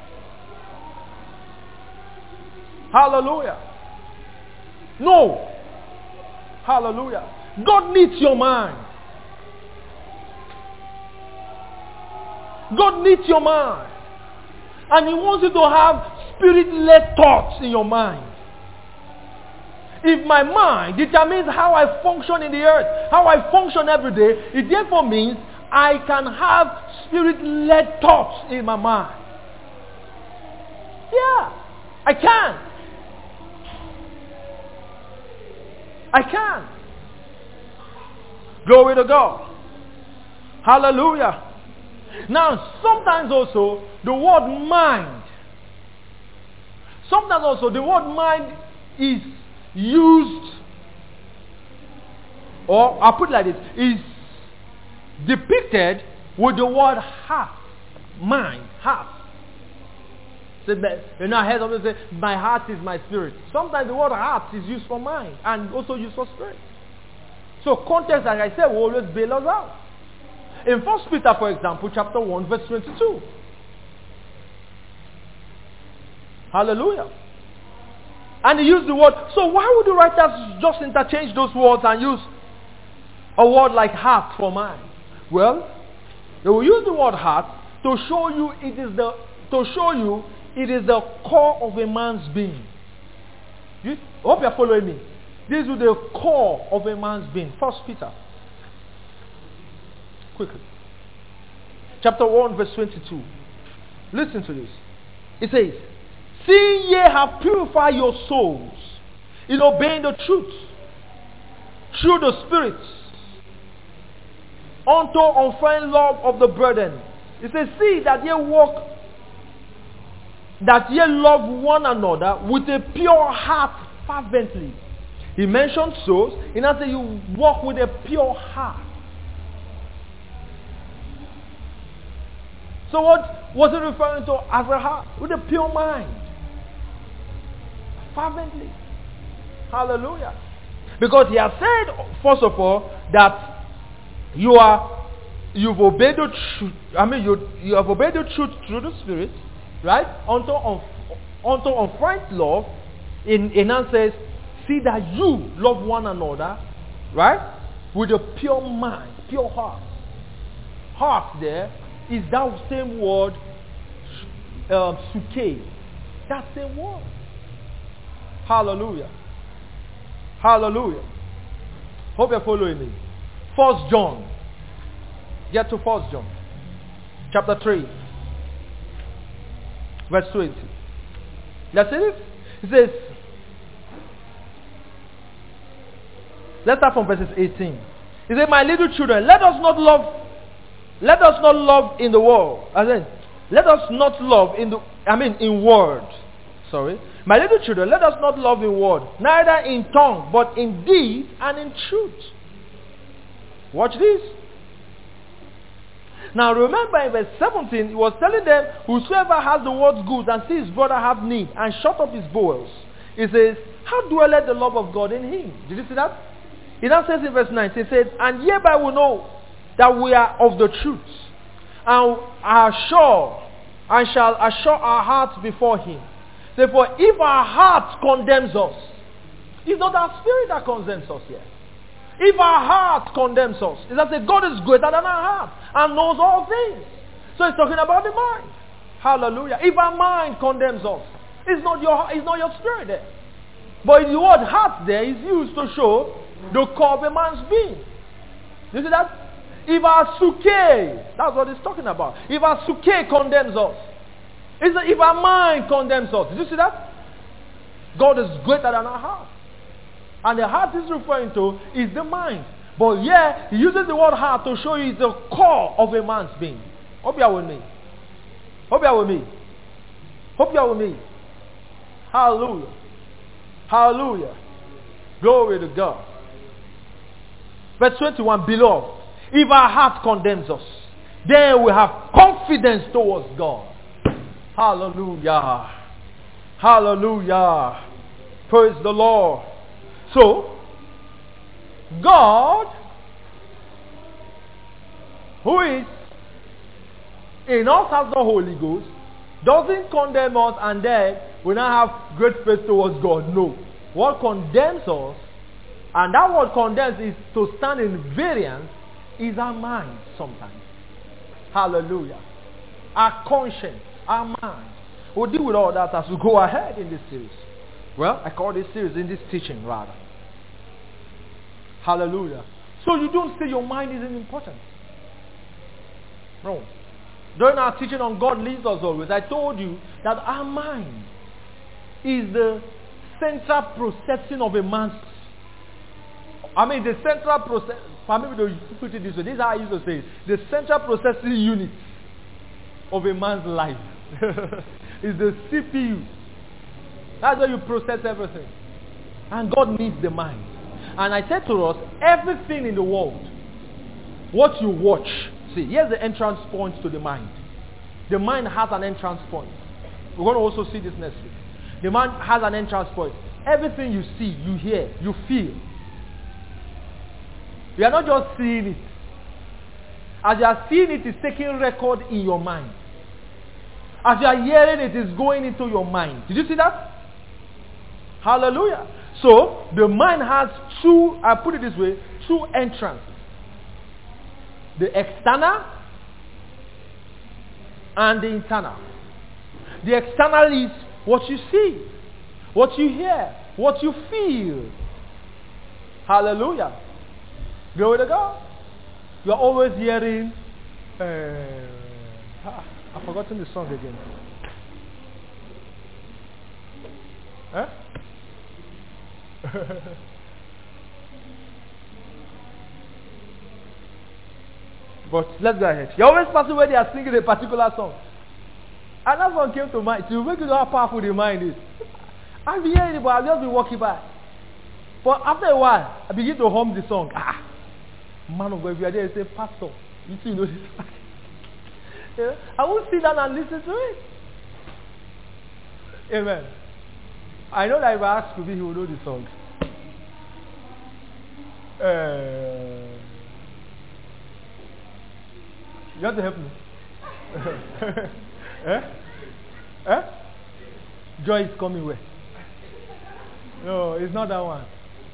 Hallelujah. No. Hallelujah. God needs your mind. God needs your mind. And He wants you to have spirit-led thoughts in your mind. If my mind determines how I function in the earth, how I function every day, it therefore means I can have spirit-led thoughts in my mind. Yeah, I can. I can. Glory to God. Hallelujah. Now, sometimes also, the word mind, sometimes also the word mind is used, or I'll put it like this, is depicted with the word heart. Mind, heart. So, you know, I heard somebody say, my heart is my spirit. Sometimes the word heart is used for mind and also used for spirit. So context, like I said, will always bail us out. In First Peter, for example, chapter one, verse twenty-two. Hallelujah. And he used the word. So why would the writers just interchange those words and use a word like heart for mind? Well, they will use the word heart to show you it is the to show you it is the core of a man's being. You, I hope you are following me. This is the core of a man's being. First Peter. Quickly. Chapter one, verse twenty-two. Listen to this. It says, seeing ye have purified your souls in obeying the truth through the Spirit unto unfeigned love of the brethren. It says, see that ye walk, that ye love one another with a pure heart fervently. He mentioned souls. He now says you walk with a pure heart. So what was it referring to as a heart? With a pure mind. Fervently. Hallelujah. Because he has said, first of all, that you are, you've obeyed the truth. I mean, you, you have obeyed the truth through the Spirit, right? Unto, un, unto unfriend love. In, in and says, see that you love one another, right? With a pure mind, pure heart. Heart there is that same word, um, suke. That same word. Hallelujah. Hallelujah. Hope you're following me. First John Get to First John. Chapter three. Verse twenty. That's it. It says, let's start from verses eighteen. He said, my little children, let us not love, let us not love in the world. I said, let us not love in the, I mean in word. Sorry. My little children, let us not love in word, neither in tongue, but in deed and in truth. Watch this. Now remember in verse seventeen, he was telling them, whosoever has the word good and sees his brother have need and shut up his bowels. He says, how dwelleth the love of God in him? Did you see that? He now says in verse nine, he said, and hereby we know that we are of the truth, and are sure, and shall assure our hearts before him. Therefore, if our heart condemns us, it's not our spirit that condemns us here. If our heart condemns us, it's that say God is greater than our heart and knows all things. So it's talking about the mind. Hallelujah. If our mind condemns us, it's not your, it's not your spirit there. But the word heart there is used to show the core of a man's being. You see that? If our suke, that's what it's talking about. If our suke condemns us, it's that if our mind condemns us, did you see that? God is greater than our heart. And the heart is referring to is the mind. But yeah, he uses the word heart to show you the core of a man's being. Hope you are with me. Hope you are with me. Hope you are with me. Hallelujah. Hallelujah. Glory to God. Verse twenty-one, beloved, if our heart condemns us, then we have confidence towards God. Hallelujah. Hallelujah. Praise the Lord. So, God, who is in us has the Holy Ghost, doesn't condemn us and then we now have great faith towards God. No. What condemns us, and that word condemns is to stand in variance, is our mind sometimes. Hallelujah. Our conscience, our mind. We'll deal with all that as we go ahead in this series. Well, I call this series in this teaching rather. Hallelujah. So you don't say your mind isn't important. No. During our teaching on God leads us always, I told you that our mind is the central processing of a man's, I mean the central process, for me to put it this way, this is how I used to say it, the central processing unit of a man's life is the C P U. That's where you process everything. And God needs the mind. And I said to us, everything in the world, what you watch, see, here's the entrance point to the mind. The mind has an entrance point. We're going to also see this next week. The mind has an entrance point. Everything you see, you hear, you feel. You are not just seeing it. As you are seeing it, it's taking record in your mind. As you are hearing it, it's going into your mind. Did you see that? Hallelujah. So, the mind has two, I put it this way, two entrances. The external and the internal. The external is what you see, what you hear, what you feel. Hallelujah. Glory to God. You are always hearing, uh, ah, I've forgotten the song again. Huh? But let's go ahead. You're always passing where they are singing a particular song. And that song came to mind. To make you know how powerful the mind is. I've been hearing it, but I've just been walking by. But after a while, I begin to hum the song. Ah, man of God, if you are there, you say, Pastor, you see, you know this. Yeah? I will sit down and listen to it. Amen. I know that if I ask Kubi, he will know the song. Uh, you have to help me. eh? Eh? Joy is coming where? No, it's not that one.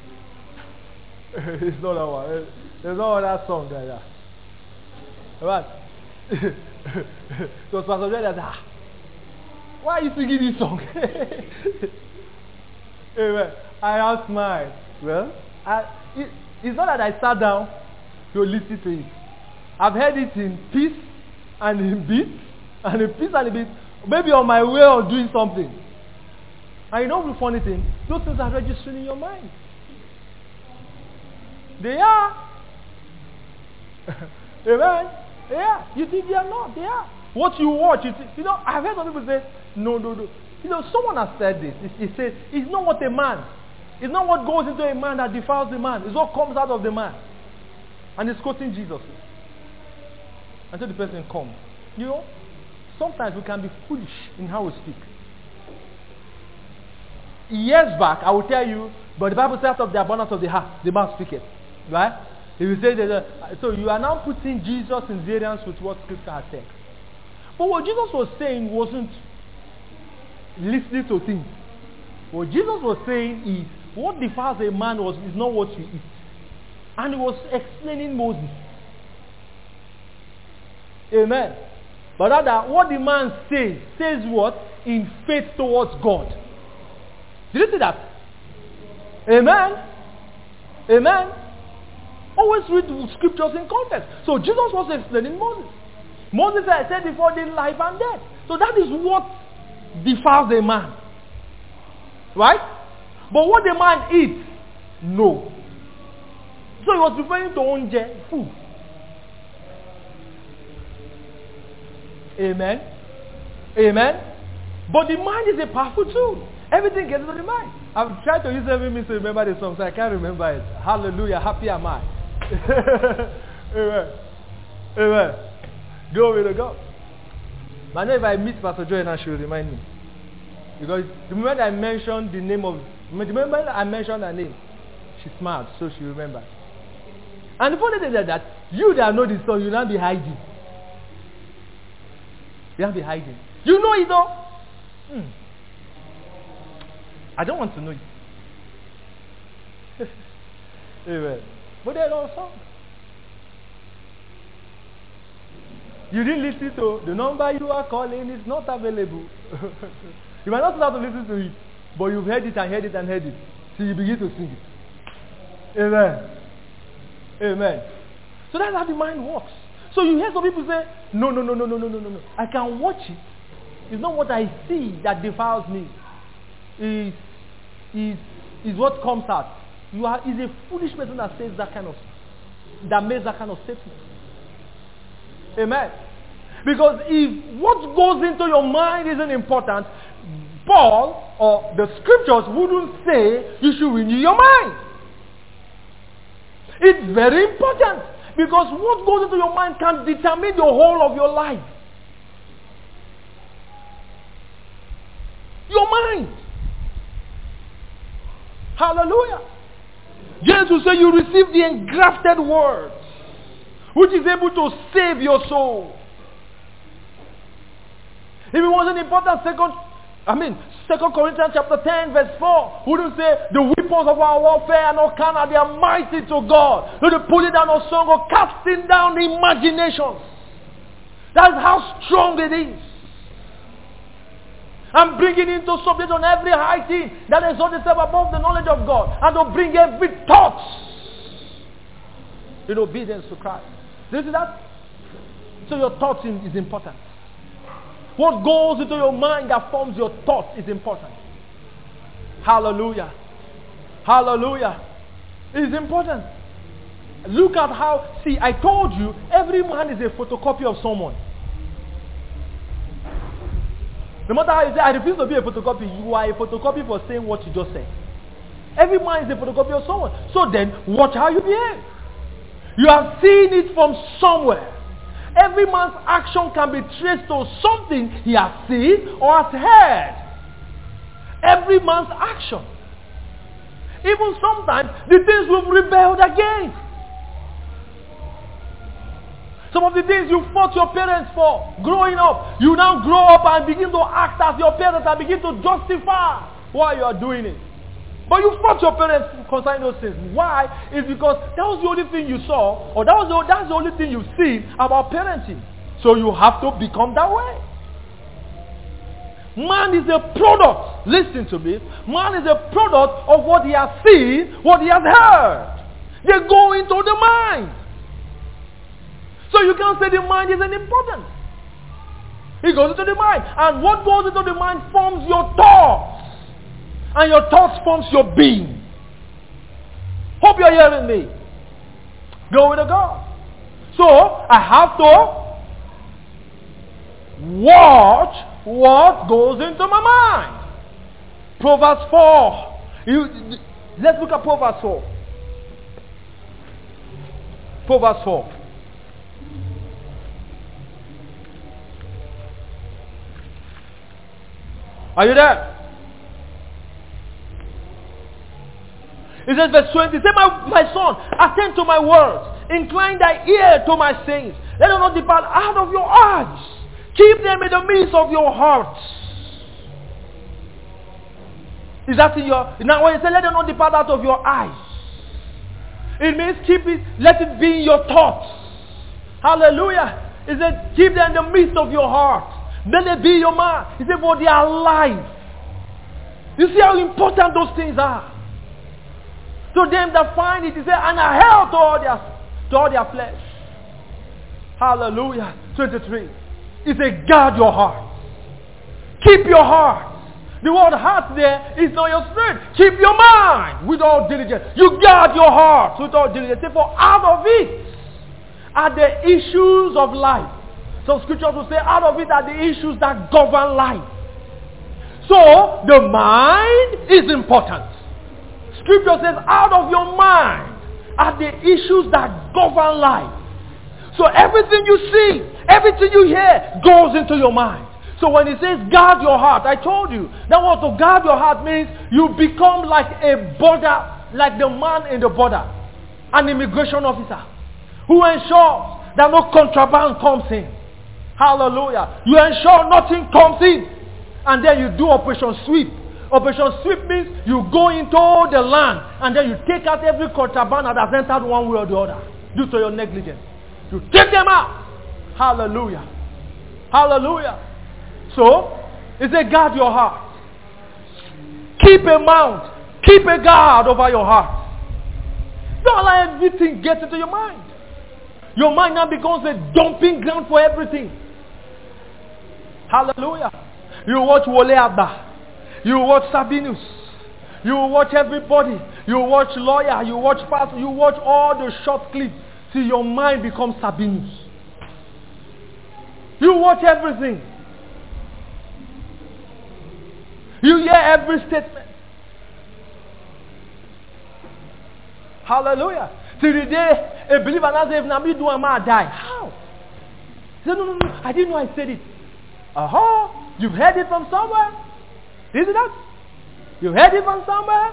It's not that one. There's no other song like that. What? So Pastor Joy said, ah, why are you singing this song? Amen. I asked mine. Well, I, it, it's not that I sat down to listen to it. I've heard it in peace and in beat, and in peace and in beat, maybe on my way of doing something. And you know the funny thing? Those things are registering in your mind. They are. Amen? Yeah. You think they are not. They are. What you watch, you, think, you know, I've heard some people say, no, no, no. You know, someone has said this. He, he said, it's not what a man, it's not what goes into a man that defiles the man. It's what comes out of the man. And he's quoting Jesus. Until the person comes. You know, sometimes we can be foolish in how we speak. Years back, I will tell you, but the Bible says out of the abundance of the heart, the mouth speaketh. Right? If you say that, uh, so you are now putting Jesus in variance with what Scripture has said. But what Jesus was saying wasn't listening to things. What Jesus was saying is, what defiles a man was is not what you eat. And he was explaining Moses. Amen. But rather, what the man says, says what? In faith towards God. Did you see that? Amen. Amen. Always read the scriptures in context. So Jesus was explaining Moses. Moses had said before the life and death. So that is what defiles a man. Right? But what the man eats, no. So he was referring to onje, food. Amen. Amen. But the mind is a powerful tool. Everything gets into the mind. I've tried to use every means to remember the song, so I can't remember it. Hallelujah, happy am I. Amen. Amen. Glory to God. But I know if I meet Pastor Joanna, she will remind me. Because the moment I mentioned the name of, the moment I mentioned her name, she smiled, so she remembered. And the funny thing is that you that know this song, you'll not be hiding. You'll not be hiding. You know it though. Hmm. I don't want to know it. Amen. But there's no song. You didn't listen to the number you are calling is not available. You might not know how to listen to it, but you've heard it and heard it and heard it. So you begin to sing it. Amen. Amen. So that's how the mind works. So you hear some people say, no, no, no, no, no, no, no, no, no. I can watch it. It's not what I see that defiles me. It's, it's, it's what comes out. You are is a foolish person that says that kind of, that makes that kind of statement. Amen. Because if what goes into your mind isn't important, Paul or the scriptures wouldn't say you should renew your mind. It's very important because what goes into your mind can determine the whole of your life. Your mind. Hallelujah. James will say you receive the engrafted word, which is able to save your soul. If it wasn't important, second, I mean, Second Corinthians chapter ten, verse four, wouldn't say the weapons of our warfare are not carnal, they are mighty to God. So the pulling down of song or casting down the imaginations. That's how strong it is. And bringing into subjection every high thing that exalts itself above the knowledge of God, and to bring every thought in obedience to Christ. Do you see that? So your thoughts is important. What goes into your mind that forms your thoughts is important. Hallelujah. Hallelujah. It is important. Look at how, see, I told you, every man is a photocopy of someone. No matter how you say, I refuse to be a photocopy, you are a photocopy for saying what you just said. Every man is a photocopy of someone. So then, watch how you behave. You have seen it from somewhere. Every man's action can be traced to something he has seen or has heard. Every man's action. Even sometimes, the things we've rebelled against. Some of the things you fought your parents for growing up, you now grow up and begin to act as your parents and begin to justify why you are doing it. But you fought your parents concerning those things. Why? It's because that was the only thing you saw, or that was the, that's the only thing you've seen about parenting. So you have to become that way. Man is a product, listen to me, man is a product of what he has seen, what he has heard. They go into the mind. So you can't say the mind isn't important. It goes into the mind. And what goes into the mind forms your thoughts. And your thoughts forms your being. Hope you're hearing me. Glory to God. So, I have to watch what goes into my mind. Proverbs four. You, let's look at Proverbs four. Proverbs four. Are you there? It says verse twenty, say my, my son, attend to my words, incline thy ear to my sayings, let them not depart out of your eyes, keep them in the midst of your hearts. Is that in your, now when you say let them not depart out of your eyes, it means keep it, let it be in your thoughts. Hallelujah. It says keep them in the midst of your heart. Let it be your mind. He said for they are alive. You see how important those things are. To them that find it, he said, and a health to all their, to all their flesh. Hallelujah. twenty-three. He said, guard your heart. Keep your heart. The word heart there is not your spirit. Keep your mind with all diligence. You guard your heart with all diligence. For out of it are the issues of life. Some scriptures will say out of it are the issues that govern life. So the mind is important. Scripture says out of your mind are the issues that govern life. So everything you see, everything you hear goes into your mind. So when it says guard your heart, I told you that what to guard your heart means you become like a border, like the man in the border, an immigration officer who ensures that no contraband comes in. Hallelujah. You ensure nothing comes in. And then you do Operation Sweep. Operation Sweep means you go into the land and then you take out every contraband that has entered one way or the other due to your negligence. You take them out. Hallelujah. Hallelujah. So, it's a guard your heart. Keep a mount. Keep a guard over your heart. Don't let everything get into your mind. Your mind now becomes a dumping ground for everything. Hallelujah. You watch Wole Abba. You watch Sabinus. You watch everybody. You watch lawyer. You watch pastor. You watch all the short clips. See, your mind becomes Sabinus. You watch everything. You hear every statement. Hallelujah. Till the day a believer now says, if Nami do I might die. How? He said, no, no, no. I didn't know I said it. Uh-huh. You've heard it from somewhere. Isn't that? You heard it from somewhere?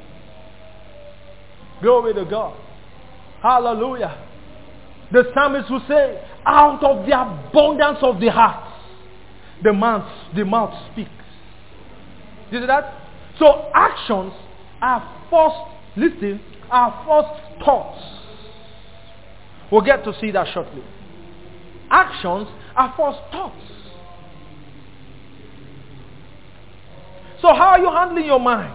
Glory to God. Hallelujah. The psalmist will say, out of the abundance of the heart, the mouth, the mouth speaks. You see that? So actions are first, listen, are first thoughts. We'll get to see that shortly. Actions are first thoughts. So how are you handling your mind?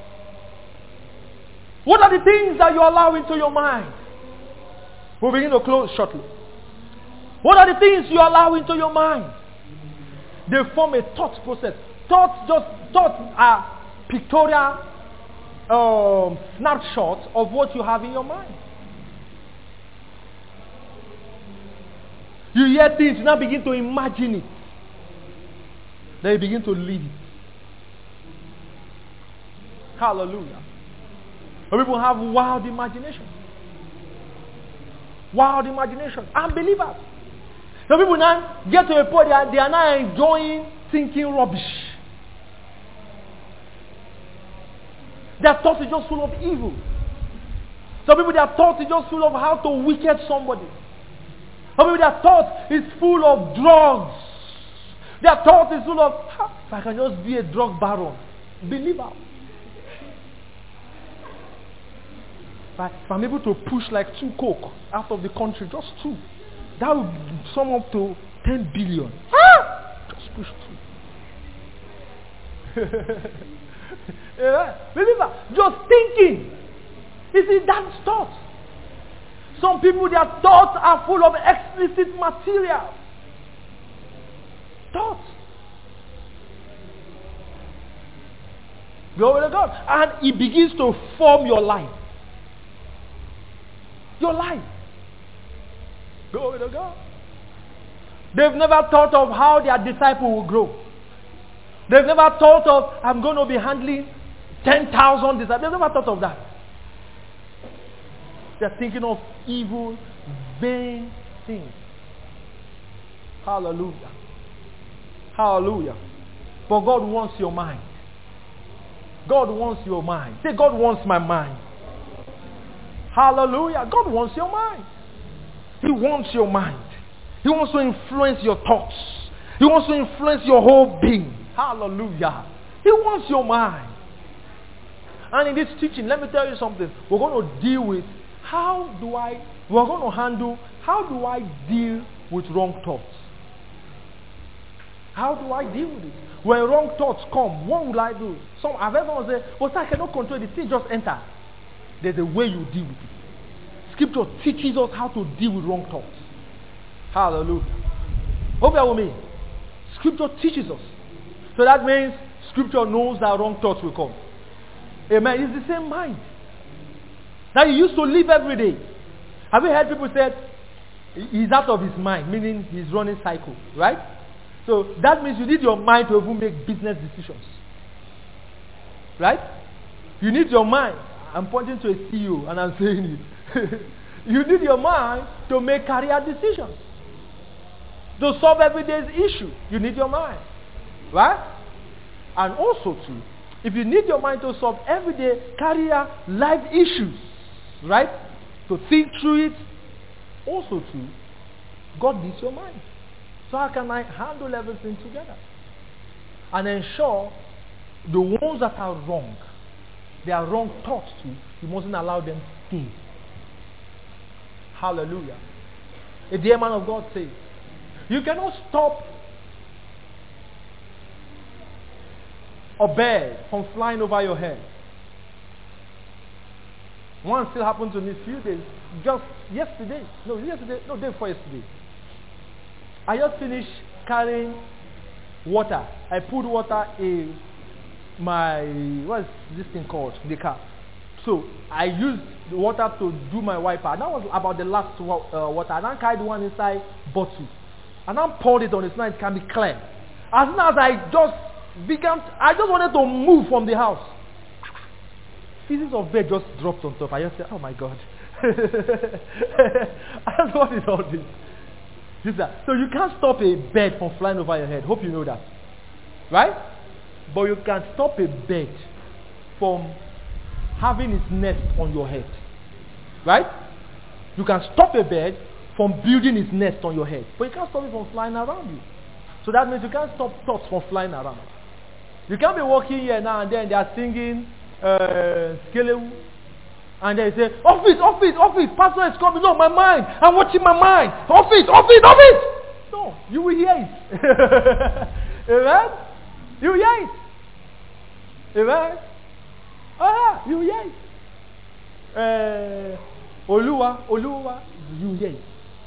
What are the things that you allow into your mind? We'll begin to close shortly. What are the things you allow into your mind? They form a thought process. Thoughts just thoughts are pictorial um, snapshots of what you have in your mind. You hear things, you now begin to imagine it. Then you begin to live it. Hallelujah. Some people have wild imagination. Wild imagination. Unbelievers. Some people now get to a point they are, they are now enjoying thinking rubbish. Their thoughts are just full of evil. Some people, their thoughts are just full of how to wicked somebody. Some people, their thoughts is full of drugs. Their thoughts is full of, if I can just be a drug baron. Believer. If I'm able to push like two coke out of the country, just two, that would sum up to ten billion. Ah! Just push two. Yeah. Believer, just thinking. You see, that's thought. Some people, their thoughts are full of explicit material. Thoughts. Glory to God. And it begins to form your life. Your life. Glory to God. They've never thought of how their disciple will grow. They've never thought of, I'm going to be handling ten thousand disciples. They've never thought of that. They're thinking of evil, vain things. Hallelujah. Hallelujah. But God wants your mind. God wants your mind. Say, God wants my mind. Hallelujah. God wants your mind. He wants your mind. He wants to influence your thoughts. He wants to influence your whole being. Hallelujah. He wants your mind. And in this teaching, let me tell you something. We're going to deal with how do I, we're going to handle, how do I deal with wrong thoughts? How do I deal with it? When wrong thoughts come, what will I do? Some, I've heard someone say, well, sir, I cannot control the thing, just enter. There's a way you deal with it. Scripture teaches us how to deal with wrong thoughts. Hallelujah. Hope you are with me. Scripture teaches us. So that means Scripture knows that wrong thoughts will come. Amen. It's the same mind that you used to live every day. Have you heard people say he's out of his mind, meaning he's running cycle, right? So that means you need your mind to even make business decisions. Right? You need your mind. I'm pointing to a C E O and I'm saying it. You need your mind to make career decisions. To solve everyday's issue, you need your mind. Right? And also too, if you need your mind to solve everyday career life issues, right? To think through it, also too, God needs your mind. So how can I handle everything together? And ensure the ones that are wrong, they are wrong thoughts too, you mustn't allow them to stay. Hallelujah. A dear man of God says, you cannot stop a bird from flying over your head. One still happened to me a few days, just yesterday, no, yesterday, no, day before yesterday. I just finished carrying water. I put water in my, what is this thing called, in the car. So I used the water to do my wiper. That was about the last wa- uh, water. And I carried one inside bottle. And I poured it on it so it can be clear. As soon as I just began, I just wanted to move from the house. Pieces of bed just dropped on top. I just said, oh my God. And what is all this? This that. So you can't stop a bird from flying over your head. Hope you know that. Right? But you can stop a bird from having its nest on your head. Right? You can stop a bird from building its nest on your head. But you can't stop it from flying around you. So that means you can't stop thoughts from flying around. You can't be walking here now and then they are singing uh, Skelewu. And they say, off it, off it, off it. Pastor is coming. No, my mind. I'm watching my mind. Off it, off it, off it. No, you will hear it. Amen? You will hear it. Amen? Ah, you will hear it. Uh, Oluwa, Oluwa, you will hear it.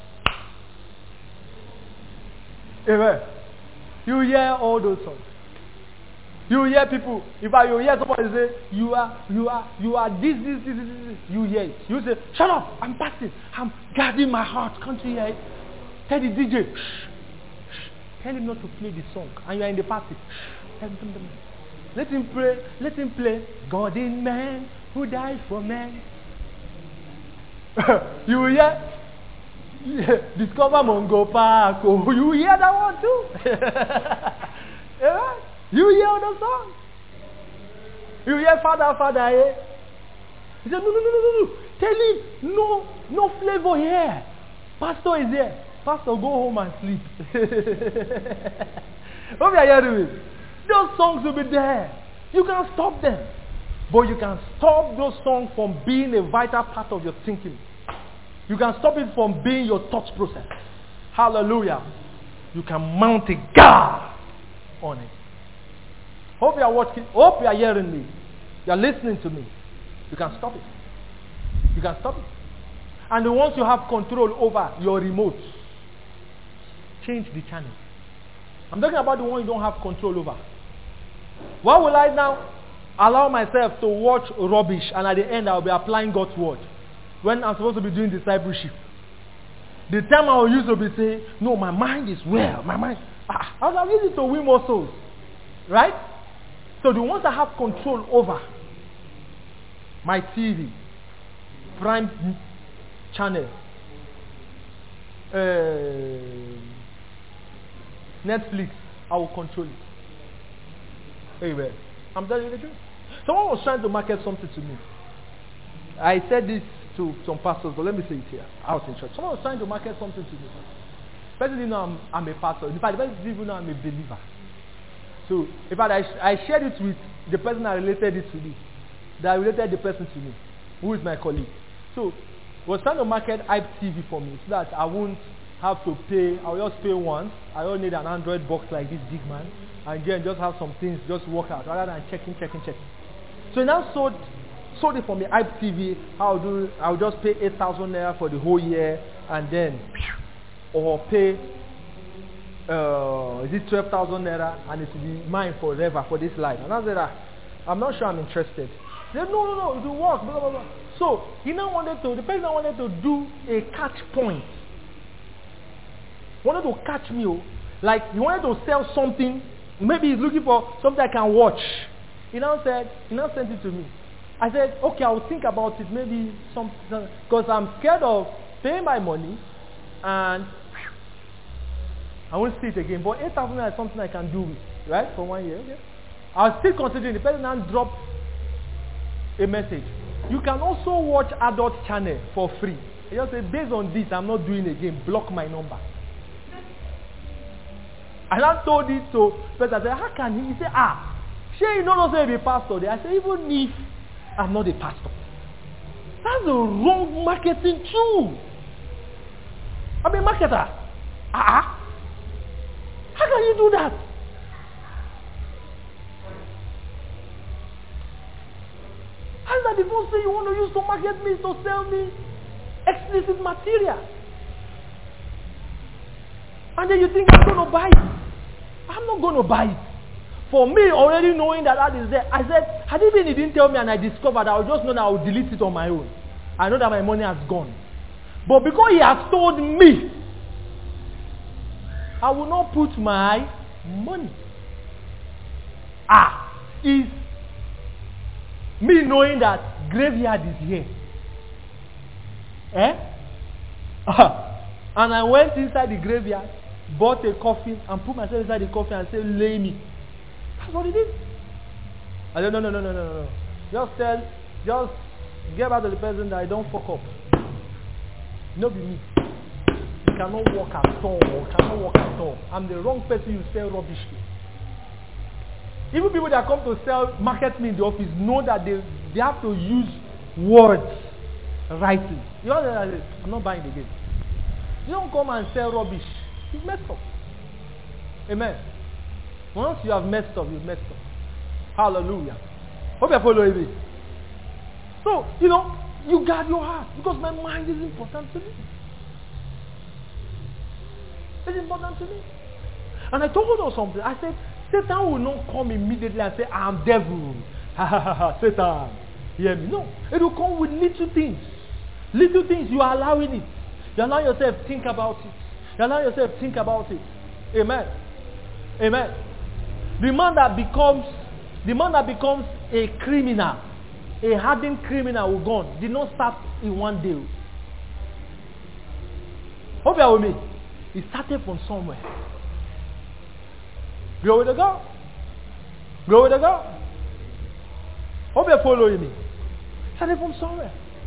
Amen. You hear all those songs. You hear people. If I you hear somebody say, you are, you are, you are this, this, this, this, this. You hear it. You say, shut up. I'm passing. I'm guarding my heart. Can't you hear it? Tell the D J. Shh, shh. Tell him not to play the song. And you are in the party. Shh. Tell him, let him pray. Let him play. God in man who died for man. You will hear. Yeah. Discover Mongo Park. Oh, you hear that one too? Yeah. You hear the song. You hear Father, Father, eh? He said, no, no, no, no, no. Tell him, no, no flavor here. Pastor is here. Pastor, go home and sleep. What are you doing? Those songs will be there. You can't stop them. But you can stop those songs from being a vital part of your thinking. You can stop it from being your thought process. Hallelujah. You can mount a guard on it. Hope you are watching. Hope you are hearing me. You are listening to me. You can stop it. You can stop it. and the ones you have control over, your remote. Change the channel. I'm talking about the one you don't have control over. Why will I now allow myself to watch rubbish and at the end I'll be applying God's word when I'm supposed to be doing discipleship? The time I will use to be saying, no, my mind is well. My mind. Ah, I will use it to win more souls. Right? So the ones that have control over my T V, Prime channel, uh, Netflix, I will control it. Amen. I'm telling you the truth. Someone was trying to market something to me. I said this to some pastors, but let me say it here. I was in church. Someone was trying to market something to me. The person didn't know I'm, I'm a pastor. In fact, the person didn't even know I'm a believer. So, in fact, I, I shared it with the person that related it to me. That related the person to me, who is my colleague. So, he was trying to market Hype T V for me so that I won't have to pay. I'll just pay once. I don't need an Android box like this big man. And again, just have some things just work out rather than checking, checking, checking. So he now sold, sold it for me, Hype T V. I'll do, I'll just pay eight thousand naira for the whole year, and then, or pay, uh, is it twelve thousand naira, and it will be mine forever for this life. And I said, ah, I'm not sure I'm interested. He said, no, no, no, it will work. Blah, blah, blah. So he now wanted to, the person wanted to do a catch point. Wanted to catch me, like he wanted to sell something. Maybe he's looking for something I can watch. He now said, he now sent it to me. I said, okay, I'll think about it. Maybe something, because I'm scared of paying my money and I won't see it again. But eight thousand is something I can do with, right? For one year. Okay. I'll still considering. The person now dropped a message. You can also watch adult channel for free. He just said, based on this, I'm not doing it again. Block my number. And I told it to person. I said, how can he? He said, ah, sure you don't also be a pastor there. I said, even if I'm not a pastor, that's the wrong marketing tool. I'm a marketer. Ah, how can you do that? How is that the first thing you want to use to market me, to sell me explicit material? And then you think I'm going to buy it. I'm not going to buy it. For me, already knowing that that is there, I said, had even he didn't tell me and I discovered, I would just know that I would delete it on my own. I know that my money has gone. But because he has told me, I will not put my money. Ah, is me knowing that graveyard is here. Eh? And I went inside the graveyard, bought a coffin, and put myself inside the coffin and said, lay me. That's what he did. I said, no, no, no, no, no, no. Just tell, just get back to the person that I don't fuck up. No be me. You cannot walk at all. You cannot walk at all. I'm the wrong person you sell rubbish to. Even people that come to sell, market me in the office know that they, they have to use words rightly. You know what I say? I'm not buying the game. You don't come and sell rubbish. You've messed up. Amen. Once you have messed up, you've messed up. Hallelujah. Hope you're following me. So, you know, you guard your heart because my mind is important to me. It's important to me. And I told her something. I said, Satan will not come immediately and say, I'm devil. Ha ha ha ha, Satan. Hear me? No. It will come with little things. Little things, you are allowing it. You allow yourself to think about it. You allow yourself to think about it. Amen. Amen. The man that becomes, the man that becomes a criminal, a hardened criminal with gun, did not start in one day. Hope you are with me. He started from somewhere. Go with the girl. Go with the girl. Hope you are following me. Started from somewhere.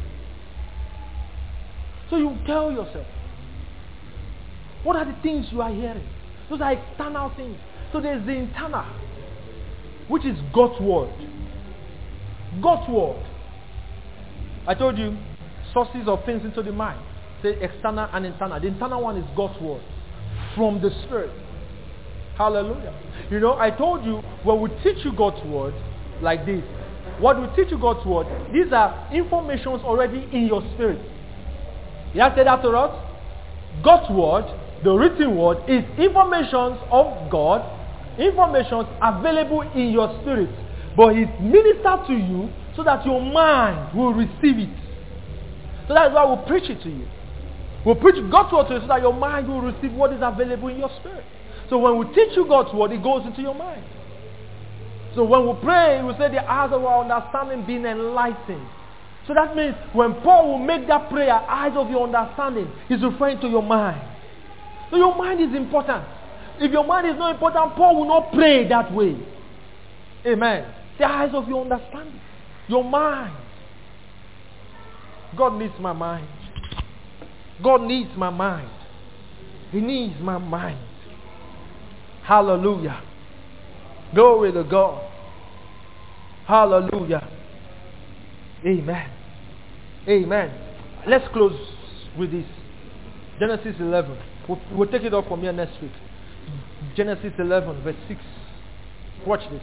So you tell yourself, what are the things you are hearing? Those are external things. So there's the internal, which is God's word. God's word. I told you, sources of things into the mind. Say external and internal. The internal one is God's word. From the Spirit. Hallelujah. You know, I told you, when we teach you God's word, like this, what we teach you God's word, these are informations already in your spirit. He has said that to us. God's word, the written word, is information of God, information available in your spirit. But He ministered to you so that your mind will receive it. So that is why we preach it to you. We preach God's word to you so that your mind will receive what is available in your spirit. So when we teach you God's word, it goes into your mind. So when we pray, we say the eyes of our understanding being enlightened. So that means when Paul will make that prayer, eyes of your understanding, he's referring to your mind. So your mind is important. If your mind is not important, Paul will not pray that way. Amen. The eyes of your understanding. Your mind. God needs my mind. God needs my mind. He needs my mind. Hallelujah. Glory to God. Hallelujah. Amen. Amen. Let's close with this. Genesis eleven. We'll, we'll take it up from here next week. Genesis eleven, verse six. Watch this.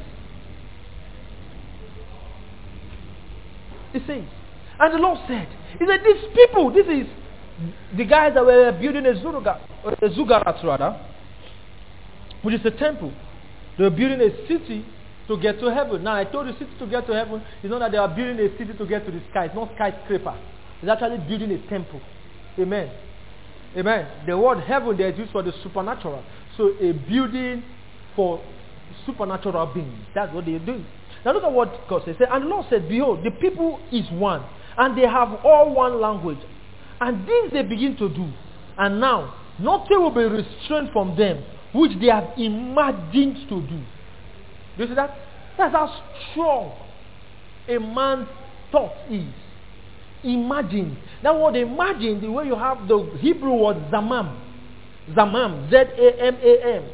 It says, and the Lord said, He said, these people, this is the guys that were building a zuggurat, a zuggurat rather, which is a temple. They were building a city to get to heaven. Now I told you, city to get to heaven is not that they are building a city to get to the sky. It's not skyscraper. It's actually building a temple. Amen. Amen. The word heaven there is used for the supernatural. So a building for supernatural beings. That's what they do. Now look at what God says. And the Lord said, behold, the people is one, and they have all one language. And this they begin to do. And now, nothing will be restrained from them, which they have imagined to do. Do you see that? That's how strong a man's thought is. Imagine. That word imagine, the way you have the Hebrew word zamam. Zamam. Z A M A M.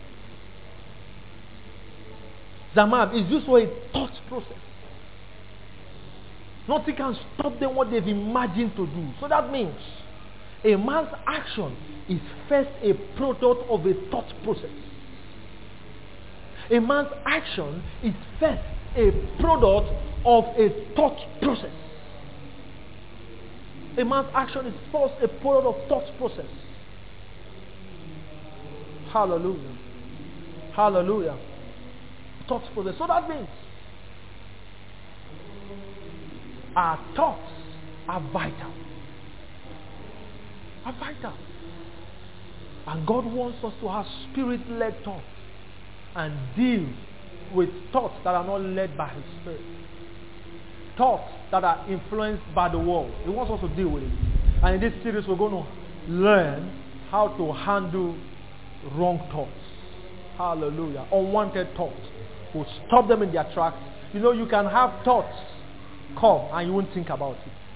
Zamam is used for a thought process. Nothing can stop them what they've imagined to do. So that means a man's action is first a product of a thought process. A man's action is first a product of a thought process. A man's action is first a product of thought process. Hallelujah. Hallelujah. Thought process. So that means our thoughts are vital. Are vital. And God wants us to have spirit-led thoughts and deal with thoughts that are not led by His Spirit. Thoughts that are influenced by the world. He wants us to deal with it. And in this series we're going to learn how to handle wrong thoughts. Hallelujah. Unwanted thoughts. We'll stop them in their tracks. You know, you can have thoughts come and you won't think about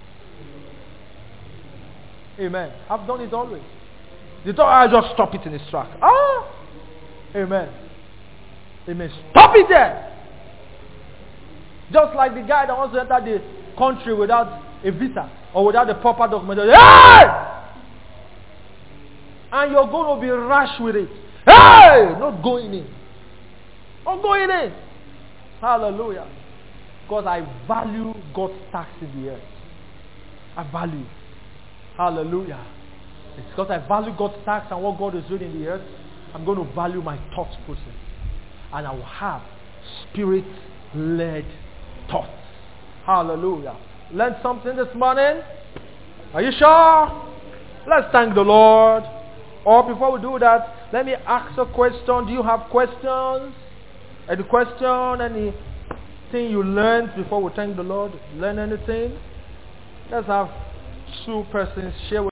it. Amen. I've done it always. The thought, I just stop it in its track. Ah! Amen. Amen. Stop it there. Just like the guy that wants to enter the country without a visa or without the proper documentation. Hey! And you're going to be rash with it. Hey! Not going in. Not going in. Hallelujah. Because I value God's tax in the earth. I value. Hallelujah. It's because I value God's tax and what God is doing in the earth. I'm going to value my thought process. And I will have spirit-led thoughts. Hallelujah. Learn something this morning? Are you sure? Let's thank the Lord. Or before we do that, let me ask a question. Do you have questions? Any question? Anything you learned before we thank the Lord? Learn anything? Let's have two persons share with